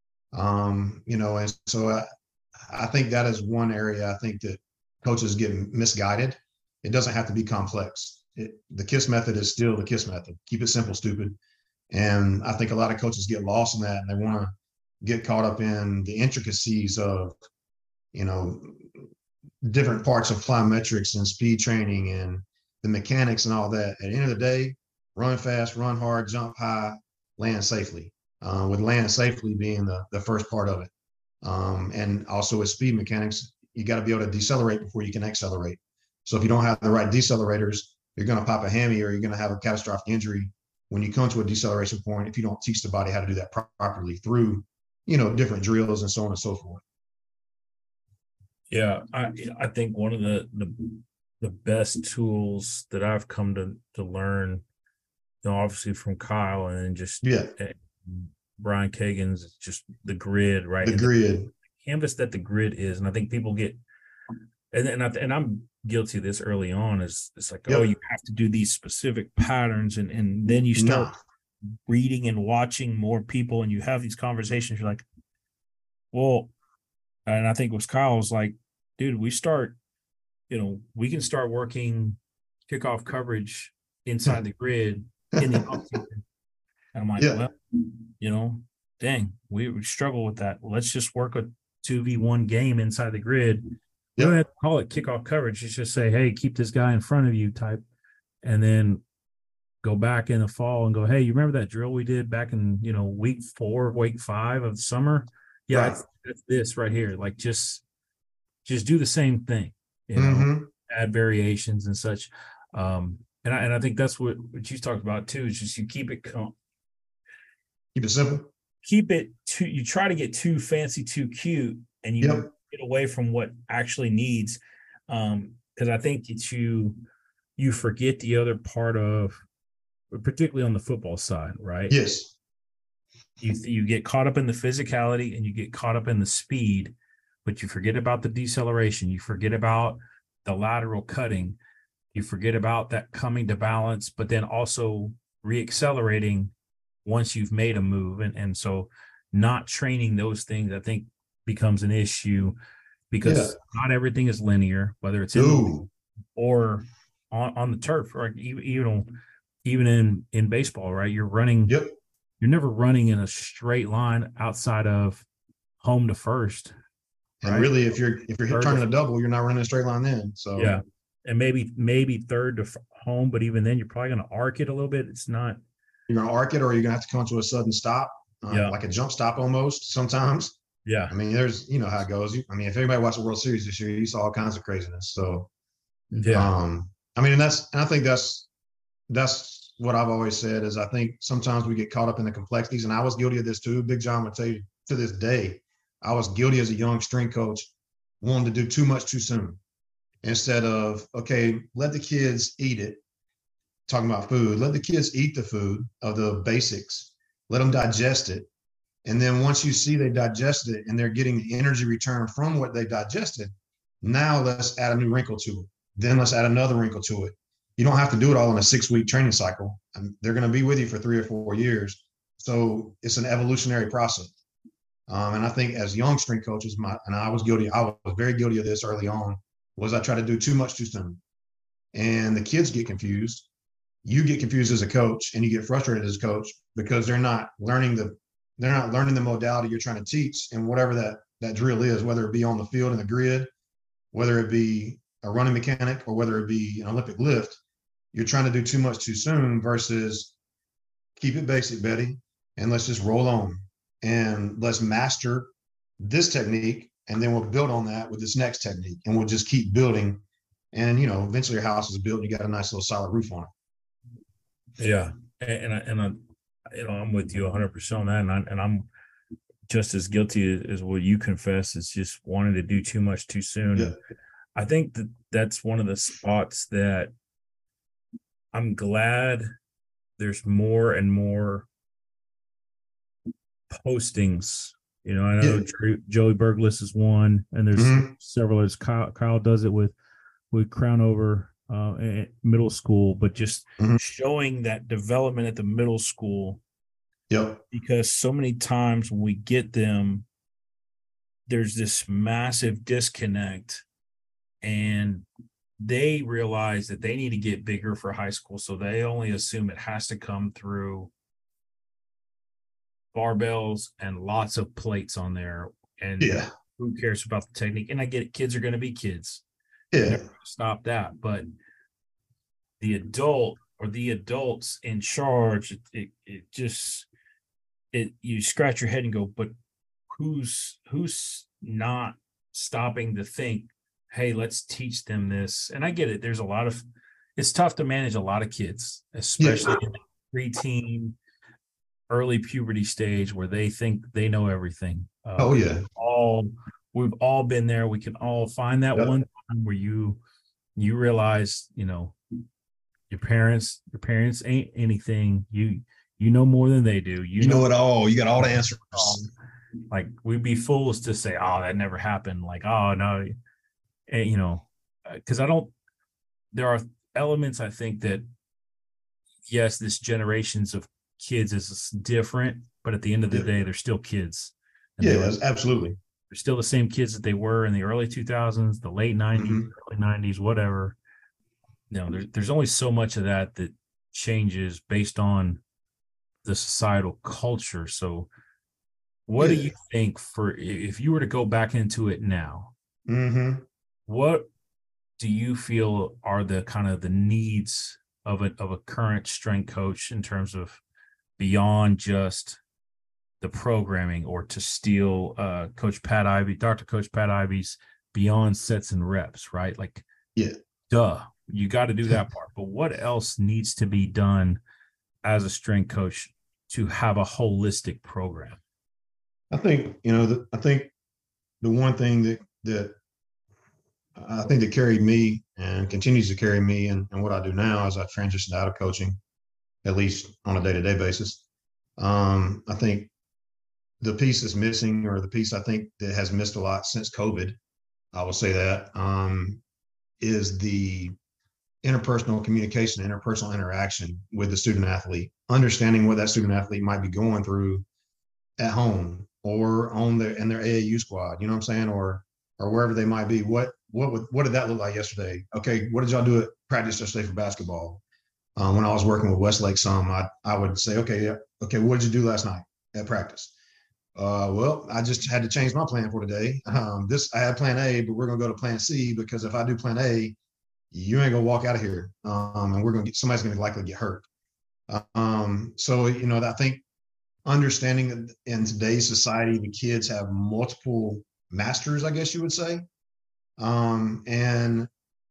Um, you know, and so I, I think that is one area I think that coaches get misguided. It doesn't have to be complex. It, the KISS method is still the KISS method. Keep it simple, stupid. And I think a lot of coaches get lost in that, and they want to get caught up in the intricacies of, you know, different parts of plyometrics and speed training and the mechanics and all that. At the end of the day, run fast, run hard, jump high, land safely. Uh, with land safely being the, the first part of it. Um, and also with speed mechanics, you got to be able to decelerate before you can accelerate. So if you don't have the right decelerators, you're going to pop a hammy or you're going to have a catastrophic injury when you come to a deceleration point if you don't teach the body how to do that pro- properly through, you know, different drills and so on and so forth. Yeah, I I think one of the the, the best tools that I've come to to learn, you know, obviously from Kyle and then just Yeah. Brian Kagan's just the grid, right? The and grid. The canvas that the grid is. And I think people get, and, and, I, and I'm guilty of this early on, is it's like, Yep. oh, you have to do these specific patterns. And, and then you start Nah. reading and watching more people and you have these conversations. You're like, well, and I think it was Kyle was like, dude, we start, you know, we can start working kickoff coverage inside the grid in the offseason. And I'm like, Yeah. well, you know, dang, we, we struggle with that. Let's just work a two v one game inside the grid. We Yep. don't have to call it kickoff coverage. It's just say, hey, keep this guy in front of you type. And then go back in the fall and go, hey, you remember that drill we did back in, you know, week four, week five of the summer? Yeah, Right. that's, that's this right here. Like just, just do the same thing, you know, Mm-hmm. add variations and such. Um, and I, and I think that's what, what you talked about too, is just you keep it com- Keep it simple. keep it too, you try to get too fancy, too cute, and you Yep. get away from what actually needs. Um, because I think that you you forget the other part of, particularly on the football side, right? Yes. You you get caught up in the physicality and you get caught up in the speed, but you forget about the deceleration. You forget about the lateral cutting. You forget about that coming to balance, but then also reaccelerating once you've made a move. And, and so not training those things, I think, becomes an issue because Yeah. not everything is linear, whether it's in the Ooh. or on, on the turf, or even, you know, even in, in baseball, right? You're running, Yep. you're never running in a straight line outside of home to first. And right? really, if you're if you're Third turning to- a double, you're not running a straight line then. So Yeah. And maybe, maybe third to f- home, but even then you're probably going to arc it a little bit. It's not, you're going to arc it, or you're going to have to come to a sudden stop, uh, Yeah. like a jump stop almost sometimes. Yeah. I mean, there's, you know how it goes. I mean, if everybody watched the World Series this year, you saw all kinds of craziness. So, Yeah. um, I mean, and that's, and I think that's, that's what I've always said is I think sometimes we get caught up in the complexities, and I was guilty of this too. Big John would tell you to this day, I was guilty as a young strength coach, wanting to do too much too soon instead of, okay, let the kids eat it. Talking about food, let the kids eat the food of the basics, let them digest it. And then once you see they digested it and they're getting the energy return from what they digested, now let's add a new wrinkle to it. Then let's add another wrinkle to it. You don't have to do it all in a six-week training cycle. And they're going to be with you for three or four years. So it's an evolutionary process. Um, and I think as young strength coaches, my, and I was guilty, I was very guilty of this early on, was I try to do too much too soon. And the kids get confused. You get confused as a coach, and you get frustrated as a coach because they're not learning the they're not learning the modality you're trying to teach, and whatever that that drill is, whether it be on the field in the grid, whether it be a running mechanic, or whether it be an Olympic lift, you're trying to do too much too soon versus keep it basic, Betty, and let's just roll on and let's master this technique, and then we'll build on that with this next technique, and we'll just keep building. And you know, eventually your house is built, and you got a nice little solid roof on it. Yeah, and I, and I, you know, I'm with you one hundred percent on that, and, I, and I'm just as guilty as what you confess. Is just wanting to do too much too soon. Yeah. I think that that's one of the spots that I'm glad there's more and more postings. You know, I know yeah. Joey Berglis is one, and there's mm-hmm. several others. Kyle, Kyle does it with with Crownover. Uh, middle school, but just mm-hmm. showing that development at the middle school. Yep. Because so many times when we get them, there's this massive disconnect, and they realize that they need to get bigger for high school. So they only assume it has to come through barbells and lots of plates on there. And yeah. who cares about the technique? And I get it. Kids are going to be kids. Yeah. Stop that. But the adult or the adults in charge, it, it, it just, it, you scratch your head and go, but who's, who's not stopping to think, hey, let's teach them this. And I get it. There's a lot of, it's tough to manage a lot of kids, especially yeah. in the preteen, early puberty stage where they think they know everything. Uh, oh yeah. All, we've all been there. We can all find that yep. one time where you you realize, you know, your parents, your parents ain't anything. You you know more than they do. You, you know, know it all. You got all the answers. Like we'd be fools to say, "Oh, that never happened." Like, "Oh no," and, you know, because I don't. There are elements I think that yes, this generations of kids is different, but at the end of the yeah. day, they're still kids. And yeah, were, absolutely. They're still the same kids that they were in the early two thousands, the late nineties, mm-hmm. early nineties, whatever. You know, there, there's only so much of that that changes based on the societal culture. So what yeah. do you think for if you were to go back into it now, mm-hmm. what do you feel are the kind of the needs of a, of a current strength coach in terms of beyond just the programming, or to steal uh, Coach Pat Ivy, Doctor Coach Pat Ivy's beyond sets and reps, right? Like, yeah, duh, you got to do that part. But what else needs to be done as a strength coach to have a holistic program? I think, you know, the, I think the one thing that, that I think that carried me and continues to carry me and what I do now as I transitioned out of coaching, at least on a day-to-day basis. Um, I think the piece that's missing, or the piece I think that has missed a lot since COVID, I will say that, um, is the interpersonal communication, interpersonal interaction with the student athlete, understanding what that student athlete might be going through at home or on their in their A A U squad, you know what I'm saying, or or wherever they might be. What what would, what did that look like yesterday? Okay, what did y'all do at practice yesterday for basketball? Um, when I was working with Westlake some, I I would say, okay, yeah, okay, what did you do last night at practice? Uh, well, I just had to change my plan for today. Um, this I had plan A, but we're gonna go to plan C, because if I do plan A, you ain't gonna walk out of here, um, and we're gonna get somebody's gonna likely get hurt. Um, so, you know, I think understanding that in today's society, the kids have multiple masters, I guess you would say. Um, and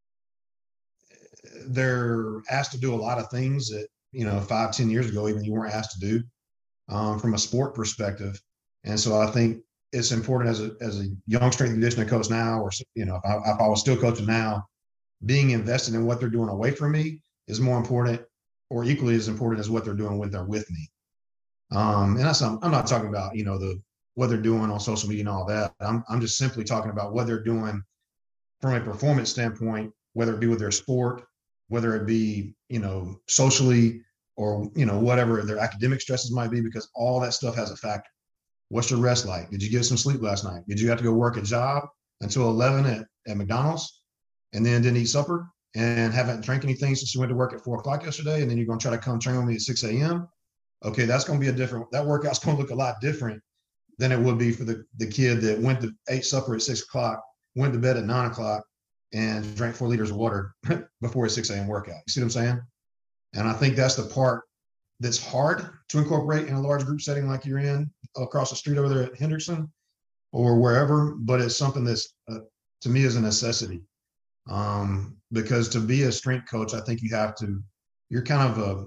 they're asked to do a lot of things that, you know, five, ten years ago, even you weren't asked to do, um, from a sport perspective. And so I think it's important as a, as a young strength and conditioning coach now, or, you know, if I, if I was still coaching now, being invested in what they're doing away from me is more important, or equally as important as what they're doing when they're with me. Um, and that's, I'm, I'm not talking about, you know, the, what they're doing on social media and all that. I'm, I'm just simply talking about what they're doing from a performance standpoint, whether it be with their sport, whether it be, you know, socially, or, you know, whatever their academic stresses might be, because all that stuff has a factor. What's your rest like? Did you get some sleep last night? Did you have to go work a job until eleven at, at McDonald's and then didn't eat supper and haven't drank anything since you went to work at four o'clock yesterday? And then you're going to try to come train with me at six a.m. Okay, that's going to be a different, that workout's going to look a lot different than it would be for the, the kid that went to ate supper at six o'clock, went to bed at nine o'clock, and drank four liters of water before a six a.m. workout. You see what I'm saying? And I think that's the part that's hard to incorporate in a large group setting like you're in across the street over there at Henderson or wherever, but it's something that's, uh, to me, is a necessity. Um, because to be a strength coach, I think you have to, you're kind of a,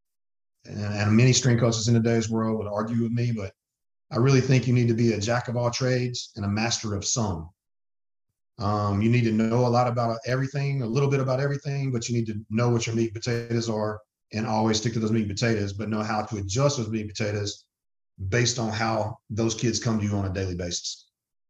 and many strength coaches in today's world would argue with me, but I really think you need to be a jack of all trades and a master of some. Um, you need to know a lot about everything, a little bit about everything, but you need to know what your meat and potatoes are and always stick to those meat and potatoes, but know how to adjust those meat and potatoes based on how those kids come to you on a daily basis.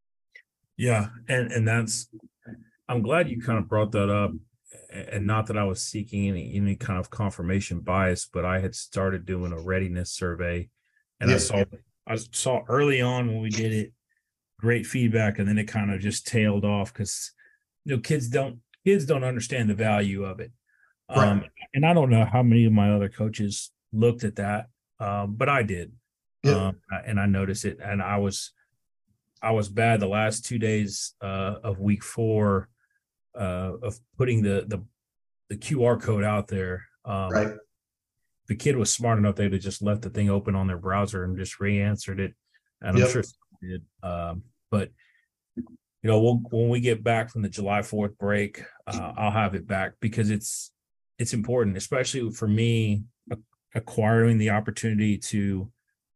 Yeah. And, and that's, I'm glad you kind of brought that up, and not that I was seeking any, any kind of confirmation bias, but I had started doing a readiness survey, and yeah. I saw, I saw early on when we did it, great feedback, and then it kind of just tailed off because, you know, kids don't kids don't understand the value of it. Right. Um, and I don't know how many of my other coaches looked at that, um, but I did, yeah. um, and I noticed it. And I was I was bad the last two days uh, of week four uh, of putting the the the Q R code out there. Um, right. The kid was smart enough; they would just left the thing open on their browser and just re-answered it, and yep. I'm sure they did. Um, But, you know, we'll, when we get back from the July fourth break, uh, I'll have it back because it's it's important, especially for me, acquiring the opportunity to,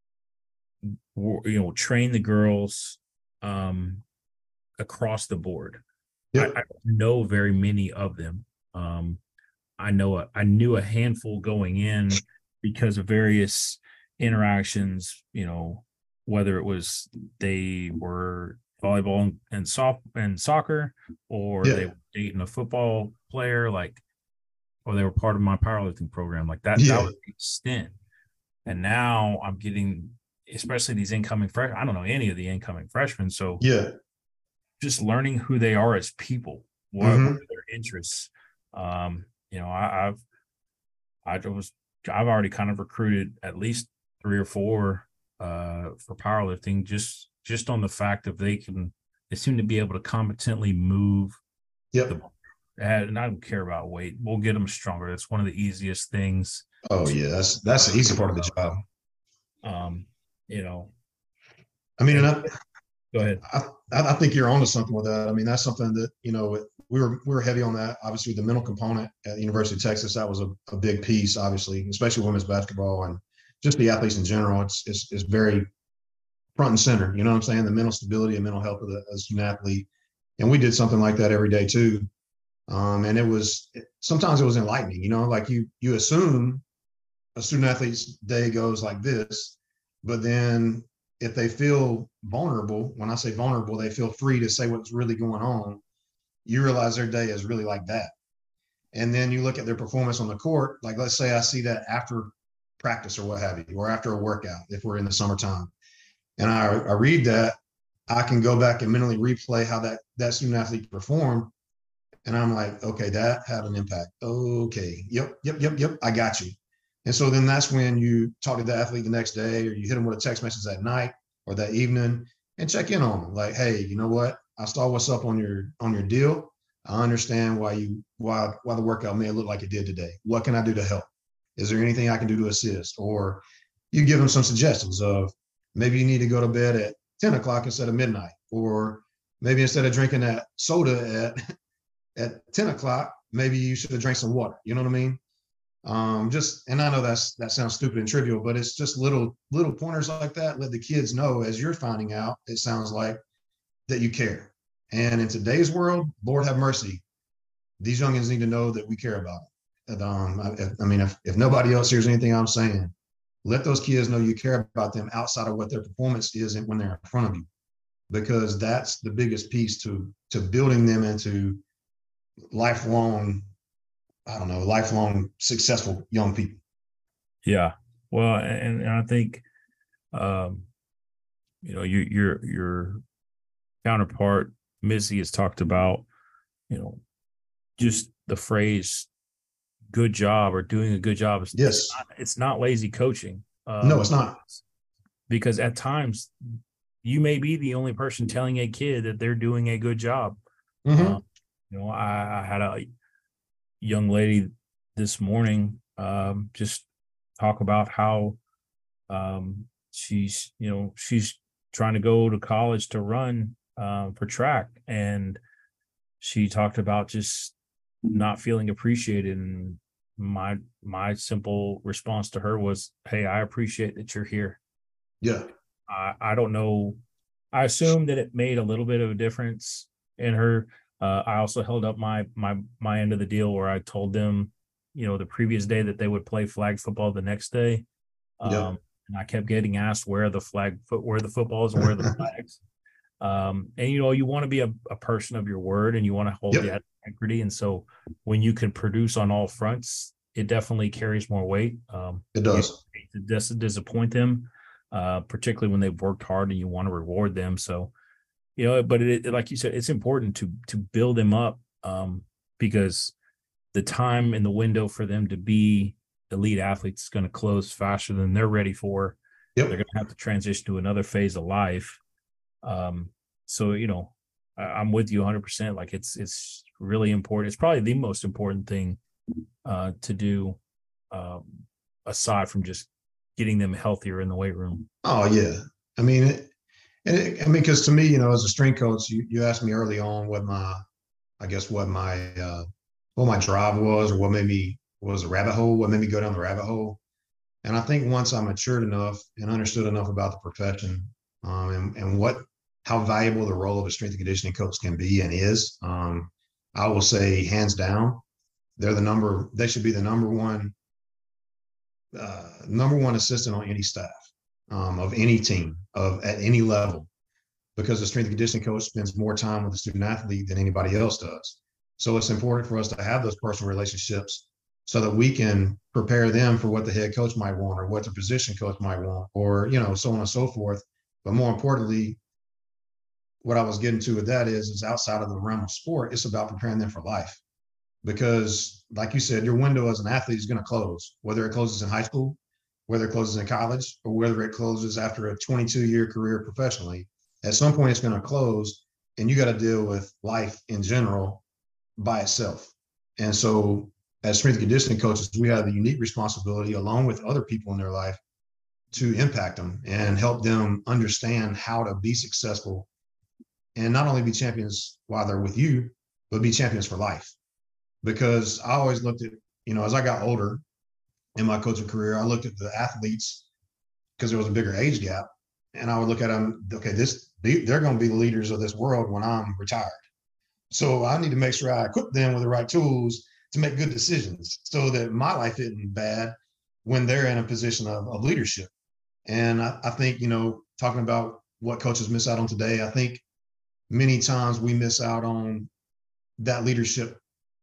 you know, train the girls um, across the board. Yep. I, I know very many of them. Um, I know a, I knew a handful going in because of various interactions, you know, whether it was they were volleyball and, and soft and soccer, or yeah. they were dating a football player, like, or they were part of my powerlifting program, like that. Yeah. That was the extent. And now I'm getting, especially these incoming freshmen. I don't know any of the incoming freshmen, so yeah, just learning who they are as people, what, mm-hmm. what are their interests. Um, you know, I, I've, I was, I've already kind of recruited at least three or four uh for powerlifting, just just on the fact that they can they seem to be able to competently move. Yep. The, and I don't care about weight. We'll get them stronger. That's one of the easiest things. Oh yeah, that's that's the easy part of the job. Um, you know, I mean, and I, go ahead. I I think you're onto something with that. I mean, that's something that, you know, we were we were heavy on that. Obviously, the mental component at the University of Texas, that was a, a big piece. Obviously, especially women's basketball and just the athletes in general, it's, it's it's very front and center. You know what I'm saying? The mental stability and mental health of the as an athlete. And we did something like that every day too. Um, and it was, sometimes it was enlightening, you know, like you, you assume a student athlete's day goes like this, but then if they feel vulnerable, when I say vulnerable, they feel free to say what's really going on, you realize their day is really like that. And then you look at their performance on the court. Like, let's say I see that after practice or what have you, or after a workout, if we're in the summertime, and I, I read that, I can go back and mentally replay how that, that student athlete performed. And I'm like, okay, that had an impact. Okay. Yep. Yep. Yep. Yep. I got you. And so then that's when you talk to the athlete the next day, or you hit them with a text message that night or that evening and check in on them. Like, hey, you know what? I saw what's up on your, on your deal. I understand why you, why, why the workout may look like it did today. What can I do to help? Is there anything I can do to assist? Or you give them some suggestions of maybe you need to go to bed at ten o'clock instead of midnight, or maybe instead of drinking that soda at, at ten o'clock, maybe you should have drank some water. You know what I mean? Um, just, and I know that's, that sounds stupid and trivial, but it's just little, little pointers like that. Let the kids know, as you're finding out, it sounds like, that you care. And in today's world, Lord have mercy, these youngins need to know that we care about them. And, um, I, I mean, if, if nobody else hears anything I'm saying, let those kids know you care about them outside of what their performance is when they're in front of you, because that's the biggest piece to, to building them into lifelong, I don't know, lifelong successful young people. Yeah. Well, and, and I think, um, you know, you, your, your counterpart, Missy, has talked about, you know, just the phrase good job or doing a good job. It's, yes. It's not, it's not lazy coaching. Um, no, it's not. Because at times you may be the only person telling a kid that they're doing a good job. Mm-hmm. Um, you know, I, I had a young lady this morning um, just talk about how um, she's, you know, she's trying to go to college to run um, for track. And she talked about just not feeling appreciated. And my, my simple response to her was, hey, I appreciate that you're here. Yeah. I, I don't know. I assume that it made a little bit of a difference in her. Uh, I also held up my my my end of the deal where I told them, you know, the previous day that they would play flag football the next day. Um, yeah. And I kept getting asked where the flag foot where the footballs and where the flags. Um, and you know, you want to be a, a person of your word, and you want to hold yep. the integrity. And so when you can produce on all fronts, it definitely carries more weight. Um, it does. To dis- disappoint them, uh, particularly when they've worked hard and you want to reward them. So. You know, but it, it, like you said, it's important to to build them up um, because the time in the window for them to be elite athletes is going to close faster than they're ready for. Yep. They're going to have to transition to another phase of life. Um, so, you know, I, I'm with you one hundred percent. Like it's it's really important. It's probably the most important thing uh, to do um, aside from just getting them healthier in the weight room. Oh, yeah. I mean, it, And it, I mean, because to me, you know, as a strength coach, you, you asked me early on what my, I guess what my, uh, what my drive was, or what made me was a rabbit hole, what made me go down the rabbit hole. And I think once I matured enough and understood enough about the profession um, and, and what, how valuable the role of a strength and conditioning coach can be and is, um, I will say hands down, they're the number, they should be the number one, uh, number one assistant on any staff. Um, of any team, of at any level, because the strength and conditioning coach spends more time with the student athlete than anybody else does. So it's important for us to have those personal relationships so that we can prepare them for what the head coach might want, or what the position coach might want, or, you know, so on and so forth. But more importantly, what I was getting to with that is, is outside of the realm of sport, it's about preparing them for life. Because like you said, your window as an athlete is going to close, whether it closes in high school, whether it closes in college, or whether it closes after a twenty-two year career professionally. At some point it's going to close, and you got to deal with life in general by itself. And so as strength and conditioning coaches, we have the unique responsibility, along with other people in their life, to impact them and help them understand how to be successful and not only be champions while they're with you, but be champions for life. Because I always looked at, you know, as I got older, in my coaching career, I looked at the athletes because there was a bigger age gap, and I would look at them. Okay, this they're going to be the leaders of this world when I'm retired. So I need to make sure I equip them with the right tools to make good decisions, so that my life isn't bad when they're in a position of, of leadership. And I, I think, you know, talking about what coaches miss out on today, I think many times we miss out on that leadership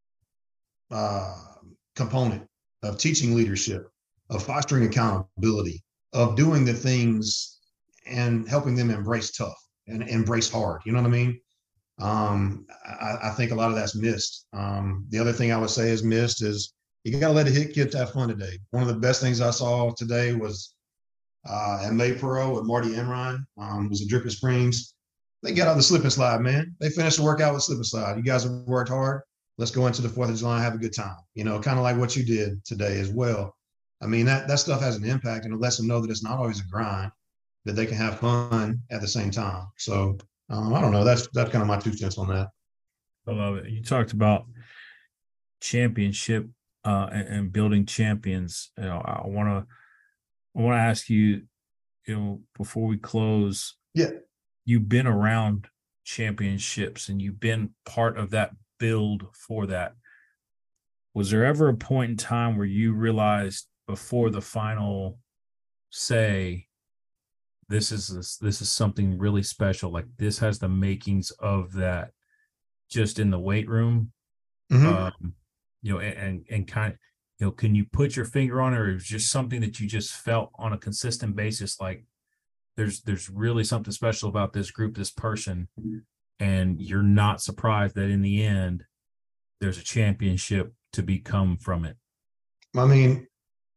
uh, component of teaching leadership, of fostering accountability, of doing the things and helping them embrace tough and embrace hard. You know what I mean? Um, I, I think a lot of that's missed. Um, the other thing I would say is missed is you got to let the hit kids have fun today. One of the best things I saw today was uh, at Maypro with Marty Enron, um, was at Dripping Springs. They got out the slip and slide, man. They finished the workout with slip and slide. You guys have worked hard. Let's go into the fourth of July and have a good time. You know, kind of like what you did today as well. I mean, that, that stuff has an impact, and it lets them know that it's not always a grind, that they can have fun at the same time. So um, I don't know. That's, that's kind of my two cents on that. I love it. You talked about championship uh, and, and building champions. You know, I want to, I want to ask you, you know, before we close, Yeah. you've been around championships and you've been part of that build for that. Was there ever a point in time where you realized before the final say, this is this, this is something really special, like this has the makings of that, just in the weight room? Mm-hmm. Um, you know, and, and and kind of, you know, can you put your finger on it, or is it just something that you just felt on a consistent basis, like there's there's really something special about this group, this person, and you're not surprised that in the end there's a championship to become from it? I mean,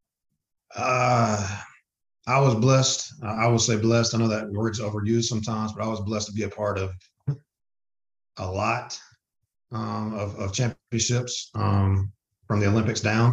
uh, I was blessed. I will say blessed. I know that word's overused sometimes, but I was blessed to be a part of a lot um, of, of championships um, from the Olympics down.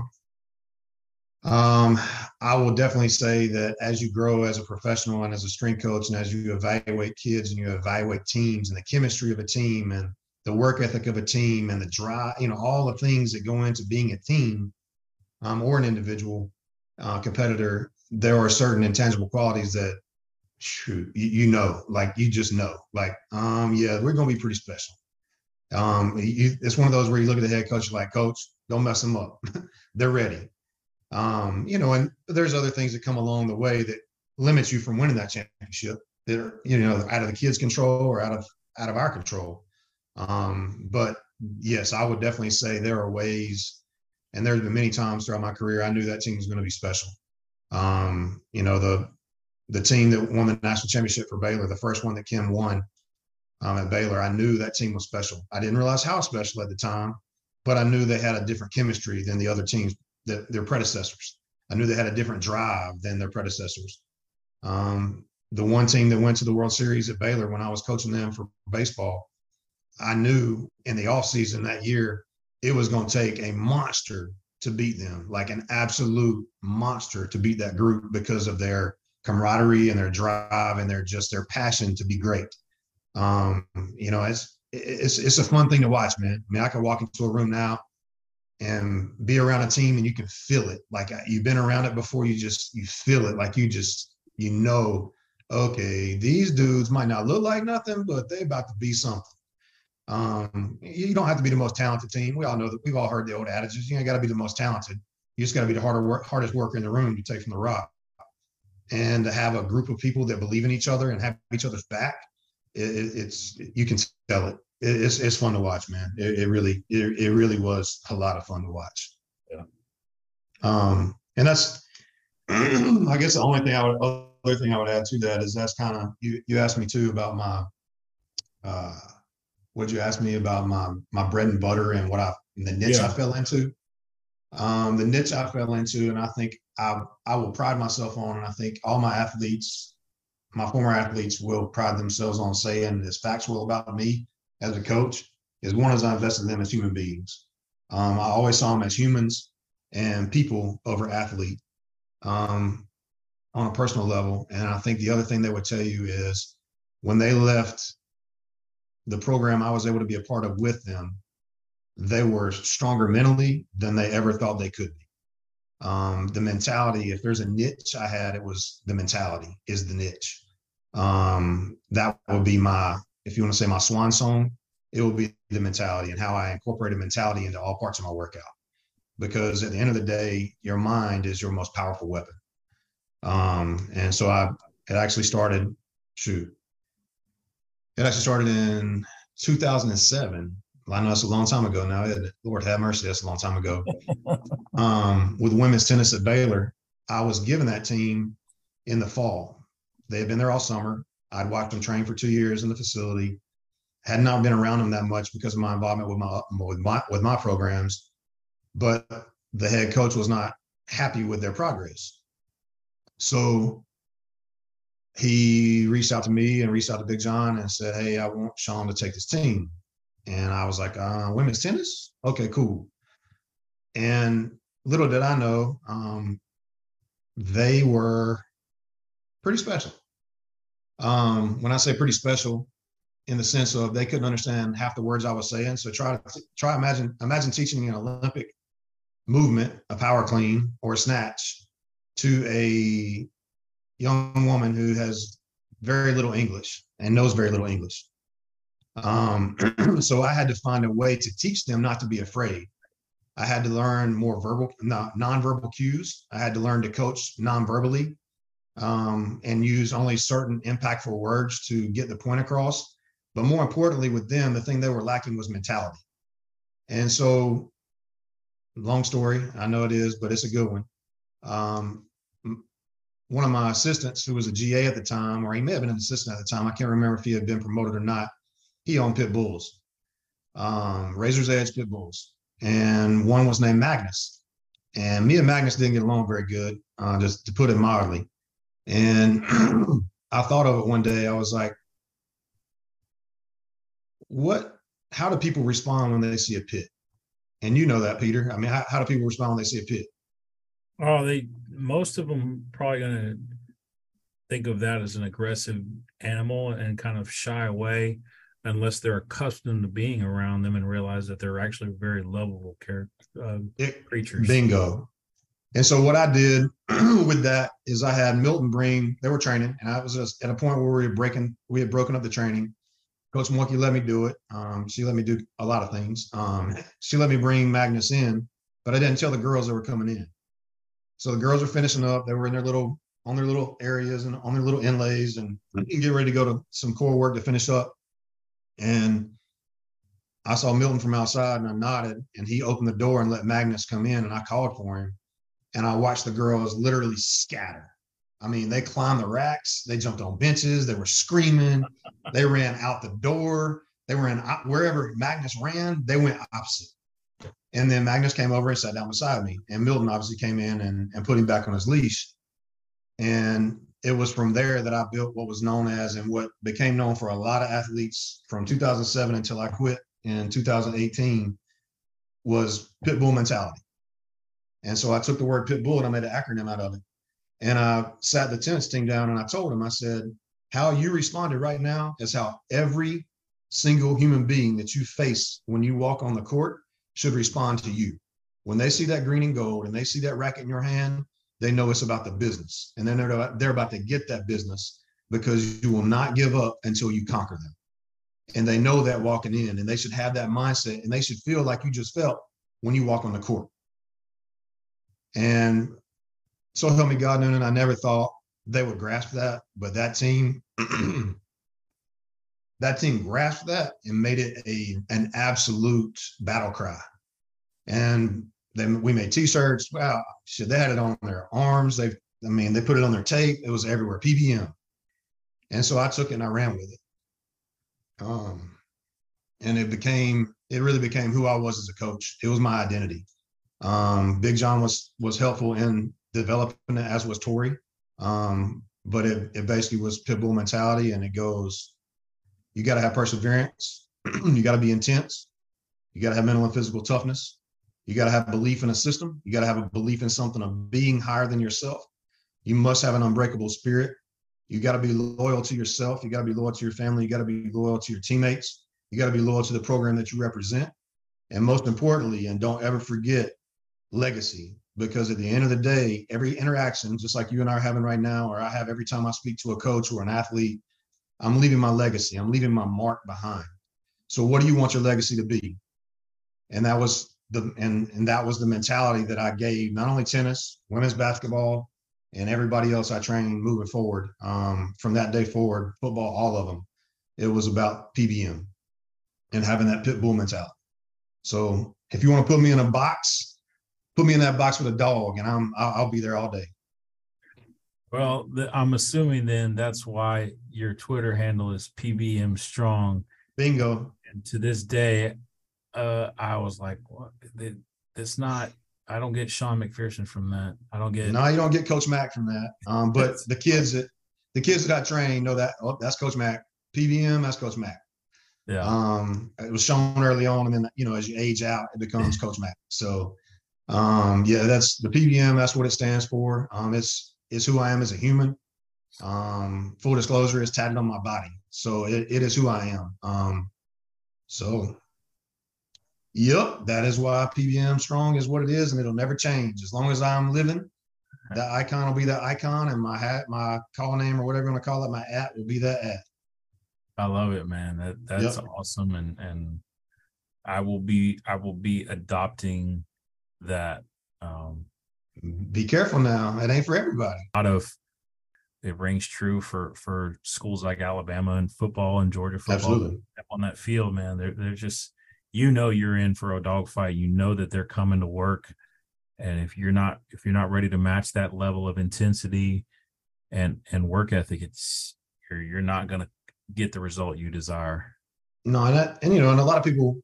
Um, I will definitely say that as you grow as a professional and as a strength coach, and as you evaluate kids and you evaluate teams and the chemistry of a team and the work ethic of a team and the drive, you know, all the things that go into being a team um, or an individual uh, competitor, there are certain intangible qualities that, shoot, you, you know, like you just know, like, um, yeah, we're going to be pretty special. Um, you, it's one of those where you look at the head coach, you're like, coach, don't mess them up. They're ready. Um, you know, and there's other things that come along the way that limits you from winning that championship that are, you know, out of the kids' control or out of out of our control. Um, but yes, I would definitely say there are ways, and there's been many times throughout my career I knew that team was going to be special. Um, you know, the the team that won the national championship for Baylor, the first one that Kim won um, at Baylor, I knew that team was special. I didn't realize how special at the time, but I knew they had a different chemistry than the other teams, that their predecessors. I knew they had a different drive than their predecessors. Um, the one team that went to the World Series at Baylor when I was coaching them for baseball, I knew in the offseason that year it was going to take a monster to beat them, like an absolute monster to beat that group because of their camaraderie and their drive and their just their passion to be great. Um, you know, it's it's it's a fun thing to watch, man. I mean, I can walk into a room now and be around a team and you can feel it. Like you've been around it before, you just, you feel it. Like you just, you know, okay, these dudes might not look like nothing, but they about to be something. Um, you don't have to be the most talented team. We all know that. We've all heard the old adages. You ain't got to be the most talented. You just got to be the harder work, hardest worker in the room to take from the rock. And to have a group of people that believe in each other and have each other's back, it, it's, you can tell it. It's it's fun to watch, man. It, it really it, it really was a lot of fun to watch. Yeah. Um, and that's I guess the only thing I would other thing I would add to that is that's kind of you you asked me too about my uh what'd you ask me about my my bread and butter and what I the niche Yeah. I fell into. Um, the niche I fell into, and I think I I will pride myself on, and I think all my athletes, my former athletes, will pride themselves on saying is factual about me as a coach, is one is I invested in them as human beings. Um, I always saw them as humans and people over athlete um, on a personal level. And I think the other thing they would tell you is when they left the program I was able to be a part of with them, they were stronger mentally than they ever thought they could be. Um, the mentality, if there's a niche I had, it was the mentality is the niche. Um, that would be my, if you want to say my swan song, it will be the mentality and how I incorporated mentality into all parts of my workout. Because at the end of the day, your mind is your most powerful weapon. Um, and so I, it actually started, shoot, it actually started in two thousand seven. I know that's a long time ago now. Lord have mercy, that's a long time ago. Um, with women's tennis at Baylor, I was given that team in the fall. They had been there all summer. I'd watched them train for two years in the facility. Had not been around them that much because of my involvement with my with my with my programs, but the head coach was not happy with their progress. So he reached out to me and reached out to Big John and said, "Hey, I want Sean to take this team." And I was like, uh, "Women's tennis? Okay, cool." And little did I know, um, they were pretty special. Um, when I say pretty special, in the sense of they couldn't understand half the words I was saying. So try to try imagine imagine teaching me an Olympic movement, a power clean or a snatch, to a young woman who has very little English and knows very little English. Um, so I had to find a way to teach them not to be afraid. I had to learn more verbal, non-verbal cues. I had to learn to coach non-verbally, um, and use only certain impactful words to get the point across. But more importantly, with them, the thing they were lacking was mentality. And so, long story, I know it is, but it's a good one. Um, one of my assistants, who was a G A at the time, or he may have been an assistant at the time, I can't remember if he had been promoted or not. He owned pit bulls, um, Razor's Edge pit bulls. And one was named Magnus. And me and Magnus didn't get along very good, uh, just to put it mildly. And I thought of it one day. I was like, what, how do people respond when they see a pit? And you know that, Peter. I mean, how, how do people respond when they see a pit? Oh, they, most of them probably going to think of that as an aggressive animal and kind of shy away unless they're accustomed to being around them and realize that they're actually very lovable character, uh, it, creatures. Bingo. And so what I did with that is I had Milton bring, they were training, and I was just at a point where we were breaking, we had broken up the training. Coach Monkey let me do it. Um, she let me do a lot of things. Um, she let me bring Magnus in, but I didn't tell the girls that were coming in. So the girls were finishing up. They were in their little, on their little areas and on their little inlays and get ready to go to some core work to finish up. And I saw Milton from outside and I nodded, and he opened the door and let Magnus come in, and I called for him. And I watched the girls literally scatter. I mean, they climbed the racks, they jumped on benches, they were screaming, they ran out the door, they were in wherever Magnus ran, they went opposite. And then Magnus came over and sat down beside me, and Milton obviously came in and, and put him back on his leash. And it was from there that I built what was known as, and what became known for a lot of athletes from two thousand seven until I quit in two thousand eighteen, was pit bull mentality. And so I took the word pit bull and I made an acronym out of it. And I sat the tennis team down and I told them, I said, how you responded right now is how every single human being that you face when you walk on the court should respond to you. When they see that green and gold and they see that racket in your hand, they know it's about the business. And then they're, they're about to get that business, because you will not give up until you conquer them. And they know that walking in, and they should have that mindset, and they should feel like you just felt when you walk on the court. And so help me God, Noonan, I never thought they would grasp that, but that team, that team grasped that and made it a an absolute battle cry. And then we made T-shirts. Wow, shit, they had it on their arms. They, I mean, they put it on their tape. It was everywhere, P B M. And so I took it and I ran with it. Um, and it became, it really became who I was as a coach. It was my identity. Um, Big John was was helpful in developing it, as was Tori. Um, but it, it basically was pit bull mentality, and it goes, you got to have perseverance. You got to be intense. You got to have mental and physical toughness. You got to have belief in a system. You got to have a belief in something of being higher than yourself. You must have an unbreakable spirit. You got to be loyal to yourself. You got to be loyal to your family. You got to be loyal to your teammates. You got to be loyal to the program that you represent. And most importantly, and don't ever forget, legacy. Because at the end of the day, every interaction, just like you and I are having right now, or I have every time I speak to a coach or an athlete, I'm leaving my legacy. I'm leaving my mark behind. So what do you want your legacy to be? And that was the and and that was the mentality that I gave not only tennis, women's basketball, and everybody else I trained moving forward. Um, from that day forward, football, all of them, it was about P B M and having that pit bull mentality. So if you want to put me in a box, put me in that box with a dog, and I'm I'll, I'll be there all day. Well, the, I'm assuming then that's why your Twitter handle is P B M Strong. Bingo. And to this day, uh, I was like, what? It's not. I don't get Sean McPherson from that. I don't get. No, you don't get Coach Mack from that. Um, but the kids that the kids that I train know that. Oh, that's Coach Mack. P B M, that's Coach Mack. Yeah. Um, it was shown early on, and then you know as you age out, it becomes Coach Mack. So. Um, yeah, that's the P B M. That's what it stands for. Um, it's it's who I am as a human. Um, full disclosure, it's tatted on my body, so it, it is who I am. Um, so, yep, that is why P B M Strong is what it is, and it'll never change as long as I'm living. That icon will be that icon, and my hat, my call name, or whatever you want to call it, my at will be that at. I love it, man. That that's Yep. awesome, and and I will be I will be adopting that. Um, Be careful now; it ain't for everybody. a lot of it rings true for for schools like Alabama and football and Georgia football. Absolutely. On that field, man, they're they're just, you know, you're in for a dogfight. You know that they're coming to work, and if you're not if you're not ready to match that level of intensity and and work ethic, it's you're you're not gonna get the result you desire. No, and that, and you know, and a lot of people,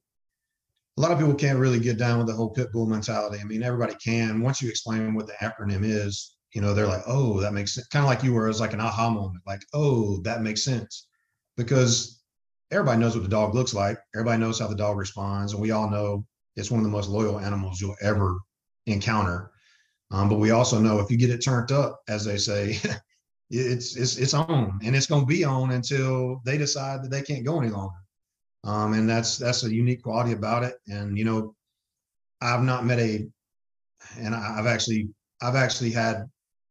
a lot of people can't really get down with the whole pit bull mentality. I mean, everybody can. Once you explain what the acronym is, you know, they're like, oh, that makes sense. Kind of like you were, it was like an aha moment, like, oh, that makes sense. Because everybody knows what the dog looks like. Everybody knows how the dog responds. And we all know it's one of the most loyal animals you'll ever encounter. Um, but we also know if you get it turned up, as they say, it's it's it's on, and it's going to be on until they decide that they can't go any longer. Um, and that's that's a unique quality about it. And you know, I've not met a, and I've actually I've actually had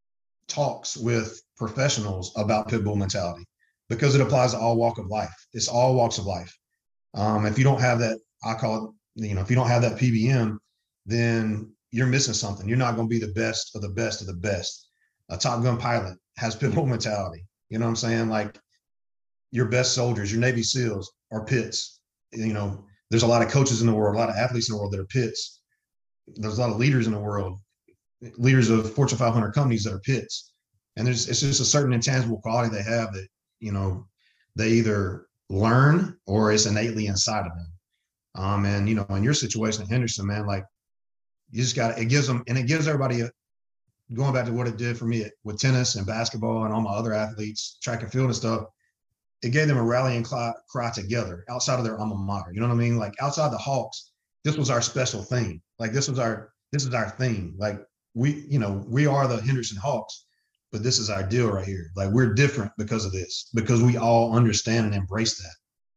talks with professionals about pit bull mentality because it applies to all walk of life. It's all walks of life. Um, if you don't have that, I call it, you know, if you don't have that P B M, then you're missing something. You're not going to be the best of the best of the best. A Top Gun pilot has pit bull mentality. You know what I'm saying? Like your best soldiers, your Navy SEALs are pits. You know, there's a lot of coaches in the world, a lot of athletes in the world that are pits. There's a lot of leaders in the world, leaders of Fortune five hundred companies that are pits. And there's it's just a certain intangible quality they have that, you know, they either learn or it's innately inside of them. Um, and you know, in your situation at Henderson, man, like you just got it gives them, and it gives everybody a, going back to what it did for me with tennis and basketball and all my other athletes, track and field and stuff. It gave them a rallying cry, cry together outside of their alma mater. You know what I mean? Like outside the Hawks, this was our special thing. Like this was our this is our thing. Like we, you know, we are the Henderson Hawks, but this is our deal right here. Like we're different because of this, because we all understand and embrace that.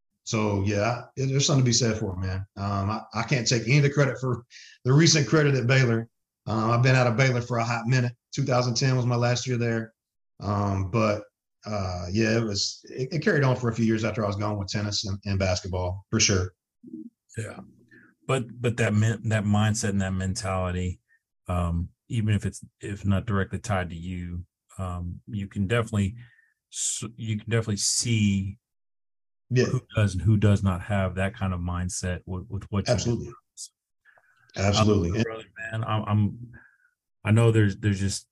So yeah, it, there's something to be said for it, man. Um, I, I can't take any of the credit for the recent credit at Baylor. Uh, I've been out of Baylor for a hot minute. two thousand ten was my last year there, um, but uh, yeah, it was. It, it carried on for a few years after I was gone with tennis and, and basketball, for sure. Yeah, but but that that mindset and that mentality, um, even if it's if not directly tied to you, um, you can definitely you can definitely see Yeah, who does and who does not have that kind of mindset with, with what you absolutely, do. absolutely, Um, really, man. I'm, I'm I know there's there's just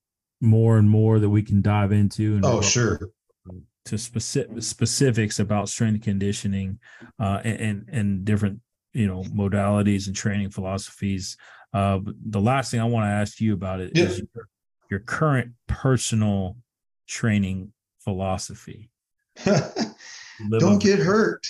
more and more that we can dive into. And oh, sure. To specific specifics about strength conditioning, uh, and, and and different, you know, modalities and training philosophies. Uh, but the last thing I want to ask you about it Yeah. is your, your current personal training philosophy. Don't get hurt.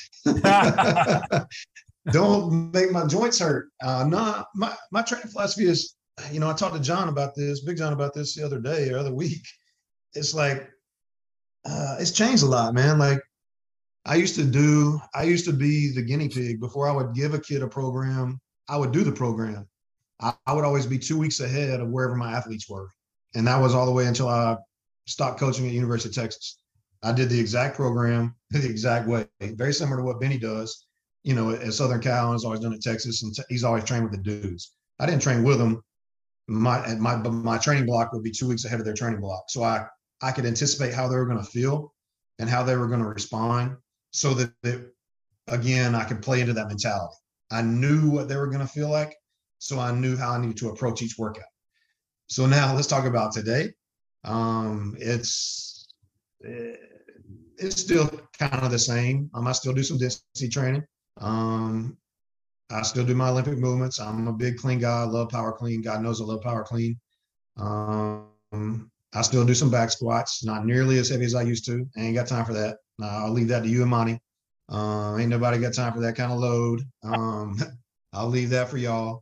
Don't make my joints hurt. Uh, nah, my, my training philosophy is, you know, I talked to John about this, Big John about this the other day or other week. It's like, uh, it's changed a lot, man. Like I used to do, I used to be the guinea pig. Before I would give a kid a program, I would do the program. I, I would always be two weeks ahead of wherever my athletes were. And that was all the way until I stopped coaching at University of Texas. I did the exact program the exact way, very similar to what Benny does, you know, at Southern Cal, and has always done at Texas, and t- he's always trained with the dudes. I didn't train with them. My my my training block would be two weeks ahead of their training block, so I I could anticipate how they were going to feel and how they were going to respond, so that, that again I could play into that mentality. I knew what they were going to feel like, so I knew how I needed to approach each workout. So now let's talk about today. Um, it's it's still kind of the same. Um, I still do some density training. Um, I still do my Olympic movements. I'm a big clean guy. I love power clean. God knows I love power clean. Um, I still do some back squats, not nearly as heavy as I used to. I ain't got time for that. Uh, I'll leave that to you and Monty. Uh, ain't nobody got time for that kind of load. Um, I'll leave that for y'all.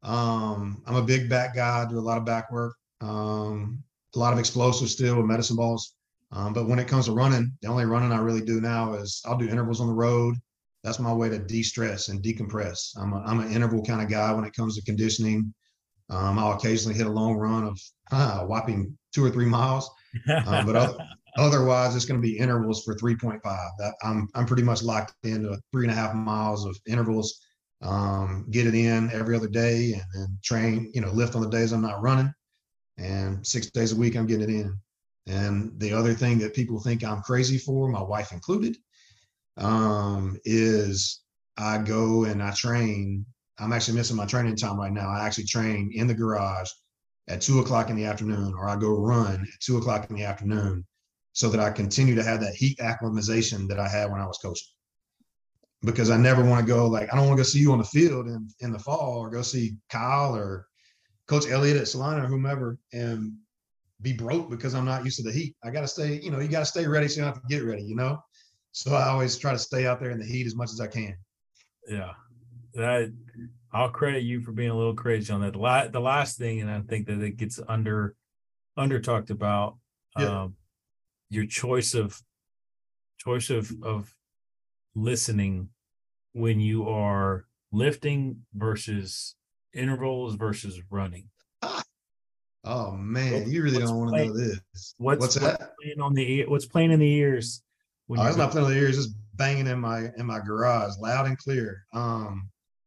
Um, I'm a big back guy. I do a lot of back work. Um, a lot of explosive still with medicine balls. Um, but when it comes to running, the only running I really do now is I'll do intervals on the road. That's my way to de-stress and decompress. I'm a, I'm an interval kind of guy when it comes to conditioning. Um, I'll occasionally hit a long run of uh, whopping two or three miles, um, but other, otherwise it's going to be intervals for three point five. That I'm I'm pretty much locked into three and a half miles of intervals. Um, get it in every other day, and then train. You know, lift on the days I'm not running, and six days a week I'm getting it in. And the other thing that people think I'm crazy for, my wife included, um, is I go and I train. I'm actually missing my training time right now. I actually train in the garage at two o'clock in the afternoon, or I go run at two o'clock in the afternoon so that I continue to have that heat acclimatization that I had when I was coaching. Because I never want to go, like, I don't want to go see you on the field in, in the fall, or go see Kyle or Coach Elliott at Salina or whomever and be broke because I'm not used to the heat. I got to stay, you know, you got to stay ready so you don't have to get ready, you know? So I always try to stay out there in the heat as much as I can. Yeah. That I'll credit you for being a little crazy on that. The, la- the last thing, and I think that it gets under under talked about, Yeah. um, your choice of choice of of listening when you are lifting versus intervals versus running. Oh man, What, you really what's don't want to playing, know this. what's, What's what's that? playing on the ear, what's playing in the ears when Oh, you're it's not going? playing in the ears, just banging in my in my garage, loud and clear. Um,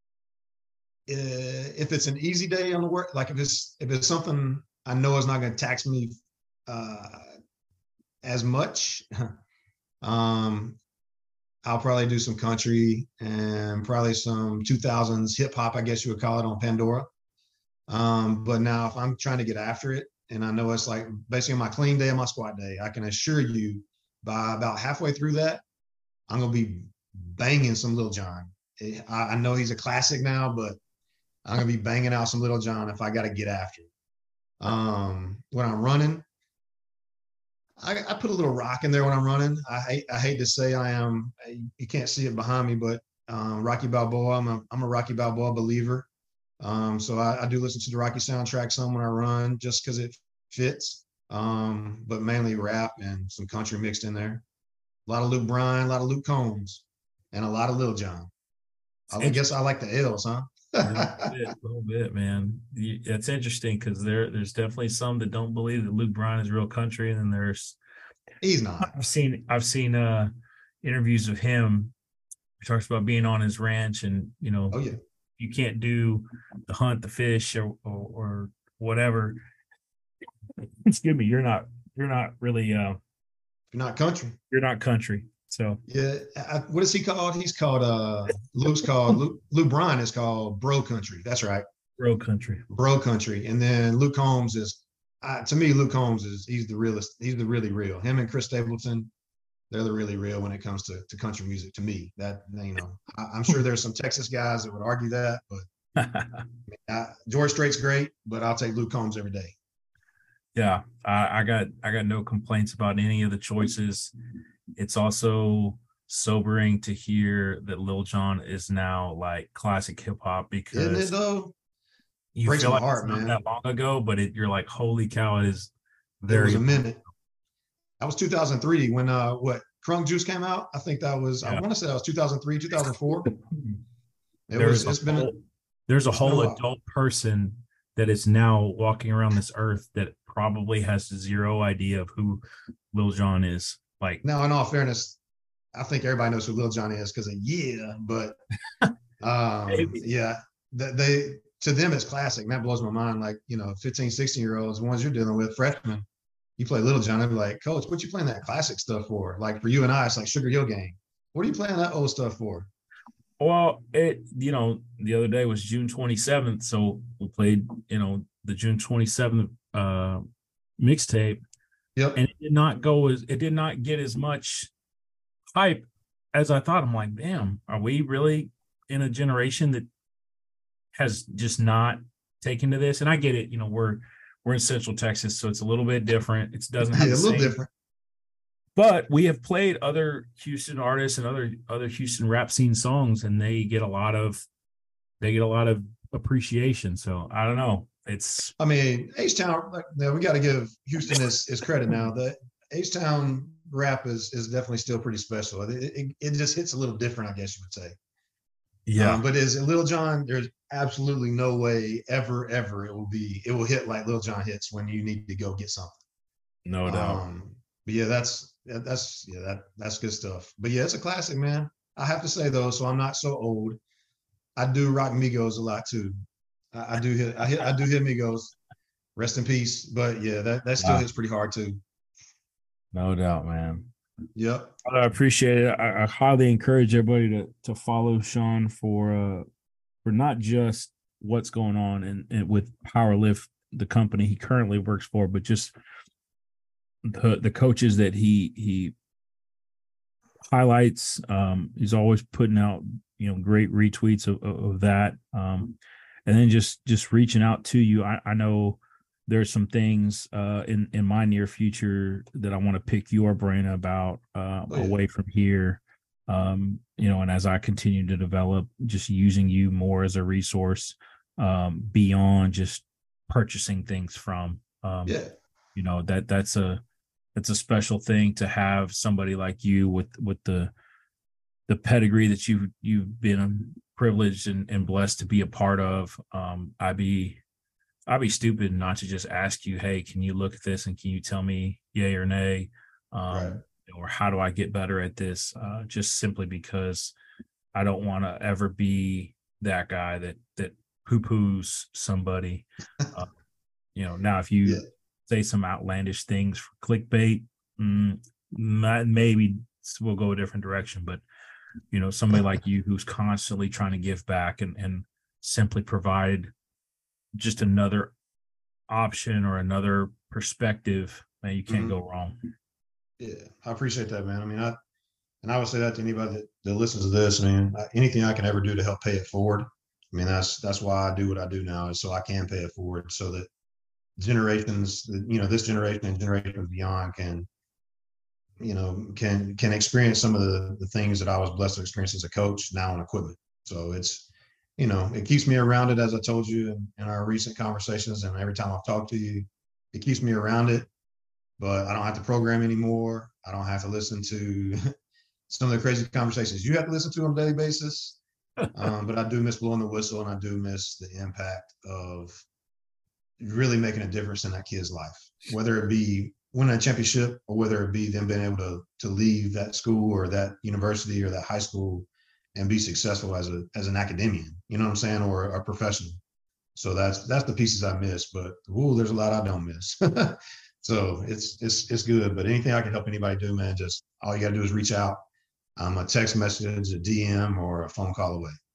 eh, if it's an easy day on the work, like if it's if it's something I know is not going to tax me uh, as much, um, I'll probably do some country and probably some two thousands hip hop, I guess you would call it, on Pandora. Um, but now if I'm trying to get after it, and I know it's like basically my clean day and my squat day, I can assure you by about halfway through that, I'm gonna be banging some Lil Jon. I, I know he's a classic now, but I'm gonna be banging out some Little John if I got to get after it. Um, when I'm running, I, I put a little rock in there when I'm running. I hate I hate to say I am. You can't see it behind me, but um, Rocky Balboa. I'm a I'm a Rocky Balboa believer. Um, so I, I do listen to the Rocky soundtrack some when I run, just because it fits. Um, but mainly rap and some country mixed in there. A lot of Luke Bryan, a lot of Luke Combs, and a lot of Lil Jon. I guess I like the L's, huh? A little bit, a little bit, man. It's interesting because there, there's definitely some that don't believe that Luke Bryan is real country, and then there's He's not. I've seen I've seen uh interviews of him. He talks about being on his ranch, and you know, Oh yeah, you can't do the hunt, the fish, or or, or whatever. Excuse me, you're not you're not really uh you're not country. you're not country. So Yeah, I, what is he called? He's called uh Luke's called Luke. Luke Bryan is called Bro Country. That's right, road country. Bro Country. And then Luke Combs is, uh, to me, Luke Combs is he's the realest. He's the really real. Him and Chris Stapleton, they're the really real when it comes to, to country music. To me, that you know, I, I'm sure there's some Texas guys that would argue that, but uh, George Strait's great, but I'll take Luke Combs every day. Yeah, I, I got I got no complaints about any of the choices. It's also sobering to hear that Lil Jon is now like classic hip hop, Isn't it because though? you Breaks feel my like it's heart, not man. that long ago, but it, you're like, holy cow, it is It was very a minute. That was two thousand three when uh what Crunk Juice came out. I think that was, I yeah. want to say that was two thousand three, two thousand four. It There's was a it's been whole, there's a it's been a whole while. adult person that is now walking around this earth that probably has zero idea of who Lil Jon is. Like, Now, in all fairness, I think everybody knows who Lil Jon is because of yeah, but um maybe. yeah, that they to them it's classic. And that blows my mind. Like, you know, fifteen, sixteen year olds, the ones you're dealing with, freshmen, you play Little John, I'd be like, Coach, what you playing that classic stuff for? Like for you and I, it's like Sugar Hill Gang. What are you playing that old stuff for? Well, it, you know, the other day was June twenty-seventh. So we played, you know, the June twenty-seventh uh, mixtape, Yep. and it did not go as, it did not get as much hype as I thought. I'm like, damn, are we really in a generation that has just not taken to this? And I get it. You know, we're, we're in Central Texas, so it's a little bit different. It doesn't have Yeah, the a little same, different. but we have played other Houston artists and other other Houston rap scene songs, and they get a lot of they get a lot of appreciation. So I don't know. It's I mean, H-Town, like, now we got to give Houston his, his credit now. The H-Town rap is is definitely still pretty special. It, it, it just hits a little different, I guess you would say. yeah, Um, but is Lil Jon, there's absolutely no way ever, ever it will be, it will hit like Lil Jon hits when you need to go get something. no doubt. Um, but yeah, that's, that's, yeah, that, that's good stuff. But yeah, it's a classic, man. I have to say though, so I'm not so old. I do rock Migos a lot too. I, I do hit, I hit, I do hit Migos. Rest in peace. But yeah, that, that still Wow. hits pretty hard too. No doubt, man. Yep. I appreciate it. I, I highly encourage everybody to to follow Sean for uh for not just what's going on in, in with Powerlift, the company he currently works for, but just the the coaches that he he highlights. Um, he's always putting out, you know, great retweets of, of, of that. Um, and then just just reaching out to you. I, I know there's some things uh, in in my near future that I want to pick your brain about uh, Oh, yeah. away from here. Um, you know, and as I continue to develop, just using you more as a resource um, beyond just purchasing things from. Um, Yeah. You know, that that's a that's a special thing to have somebody like you with with the the pedigree that you you've been privileged and, and blessed to be a part of. Um, I'd be I'd be stupid not to just ask you, hey, can you look at this and can you tell me yay or nay? Um, Right. or how do I get better at this? Uh, just simply because I don't want to ever be that guy that that poo-poos somebody. Uh, you know, now if you Yeah. say some outlandish things for clickbait, mm, not, maybe we'll go a different direction. But you know, somebody like you who's constantly trying to give back and and simply provide just another option or another perspective, man, you can't Mhm. go wrong. Yeah, I appreciate that, man. I mean, I and I would say that to anybody that, that listens to this. I mean, I- anything I can ever do to help pay it forward. I mean, that's that's why I do what I do now, is so I can pay it forward, so that generations, you know, this generation and generations beyond can, you know, can can experience some of the the things that I was blessed to experience as a coach now in equipment. So it's, you know, it keeps me around it, as I told you in, in our recent conversations, and every time I've talked to you, it keeps me around it. But I don't have to program anymore. I don't have to listen to some of the crazy conversations you have to listen to on a daily basis. Um, but I do miss blowing the whistle, and I do miss the impact of really making a difference in that kid's life, whether it be winning a championship or whether it be them being able to to leave that school or that university or that high school and be successful as a as an academician, you know what I'm saying, or a professional. So that's that's the pieces I miss. But ooh, there's a lot I don't miss. So it's it's it's good. But anything I can help anybody do, man, just all you got to do is reach out. Um, a text message, a D M, or a phone call away.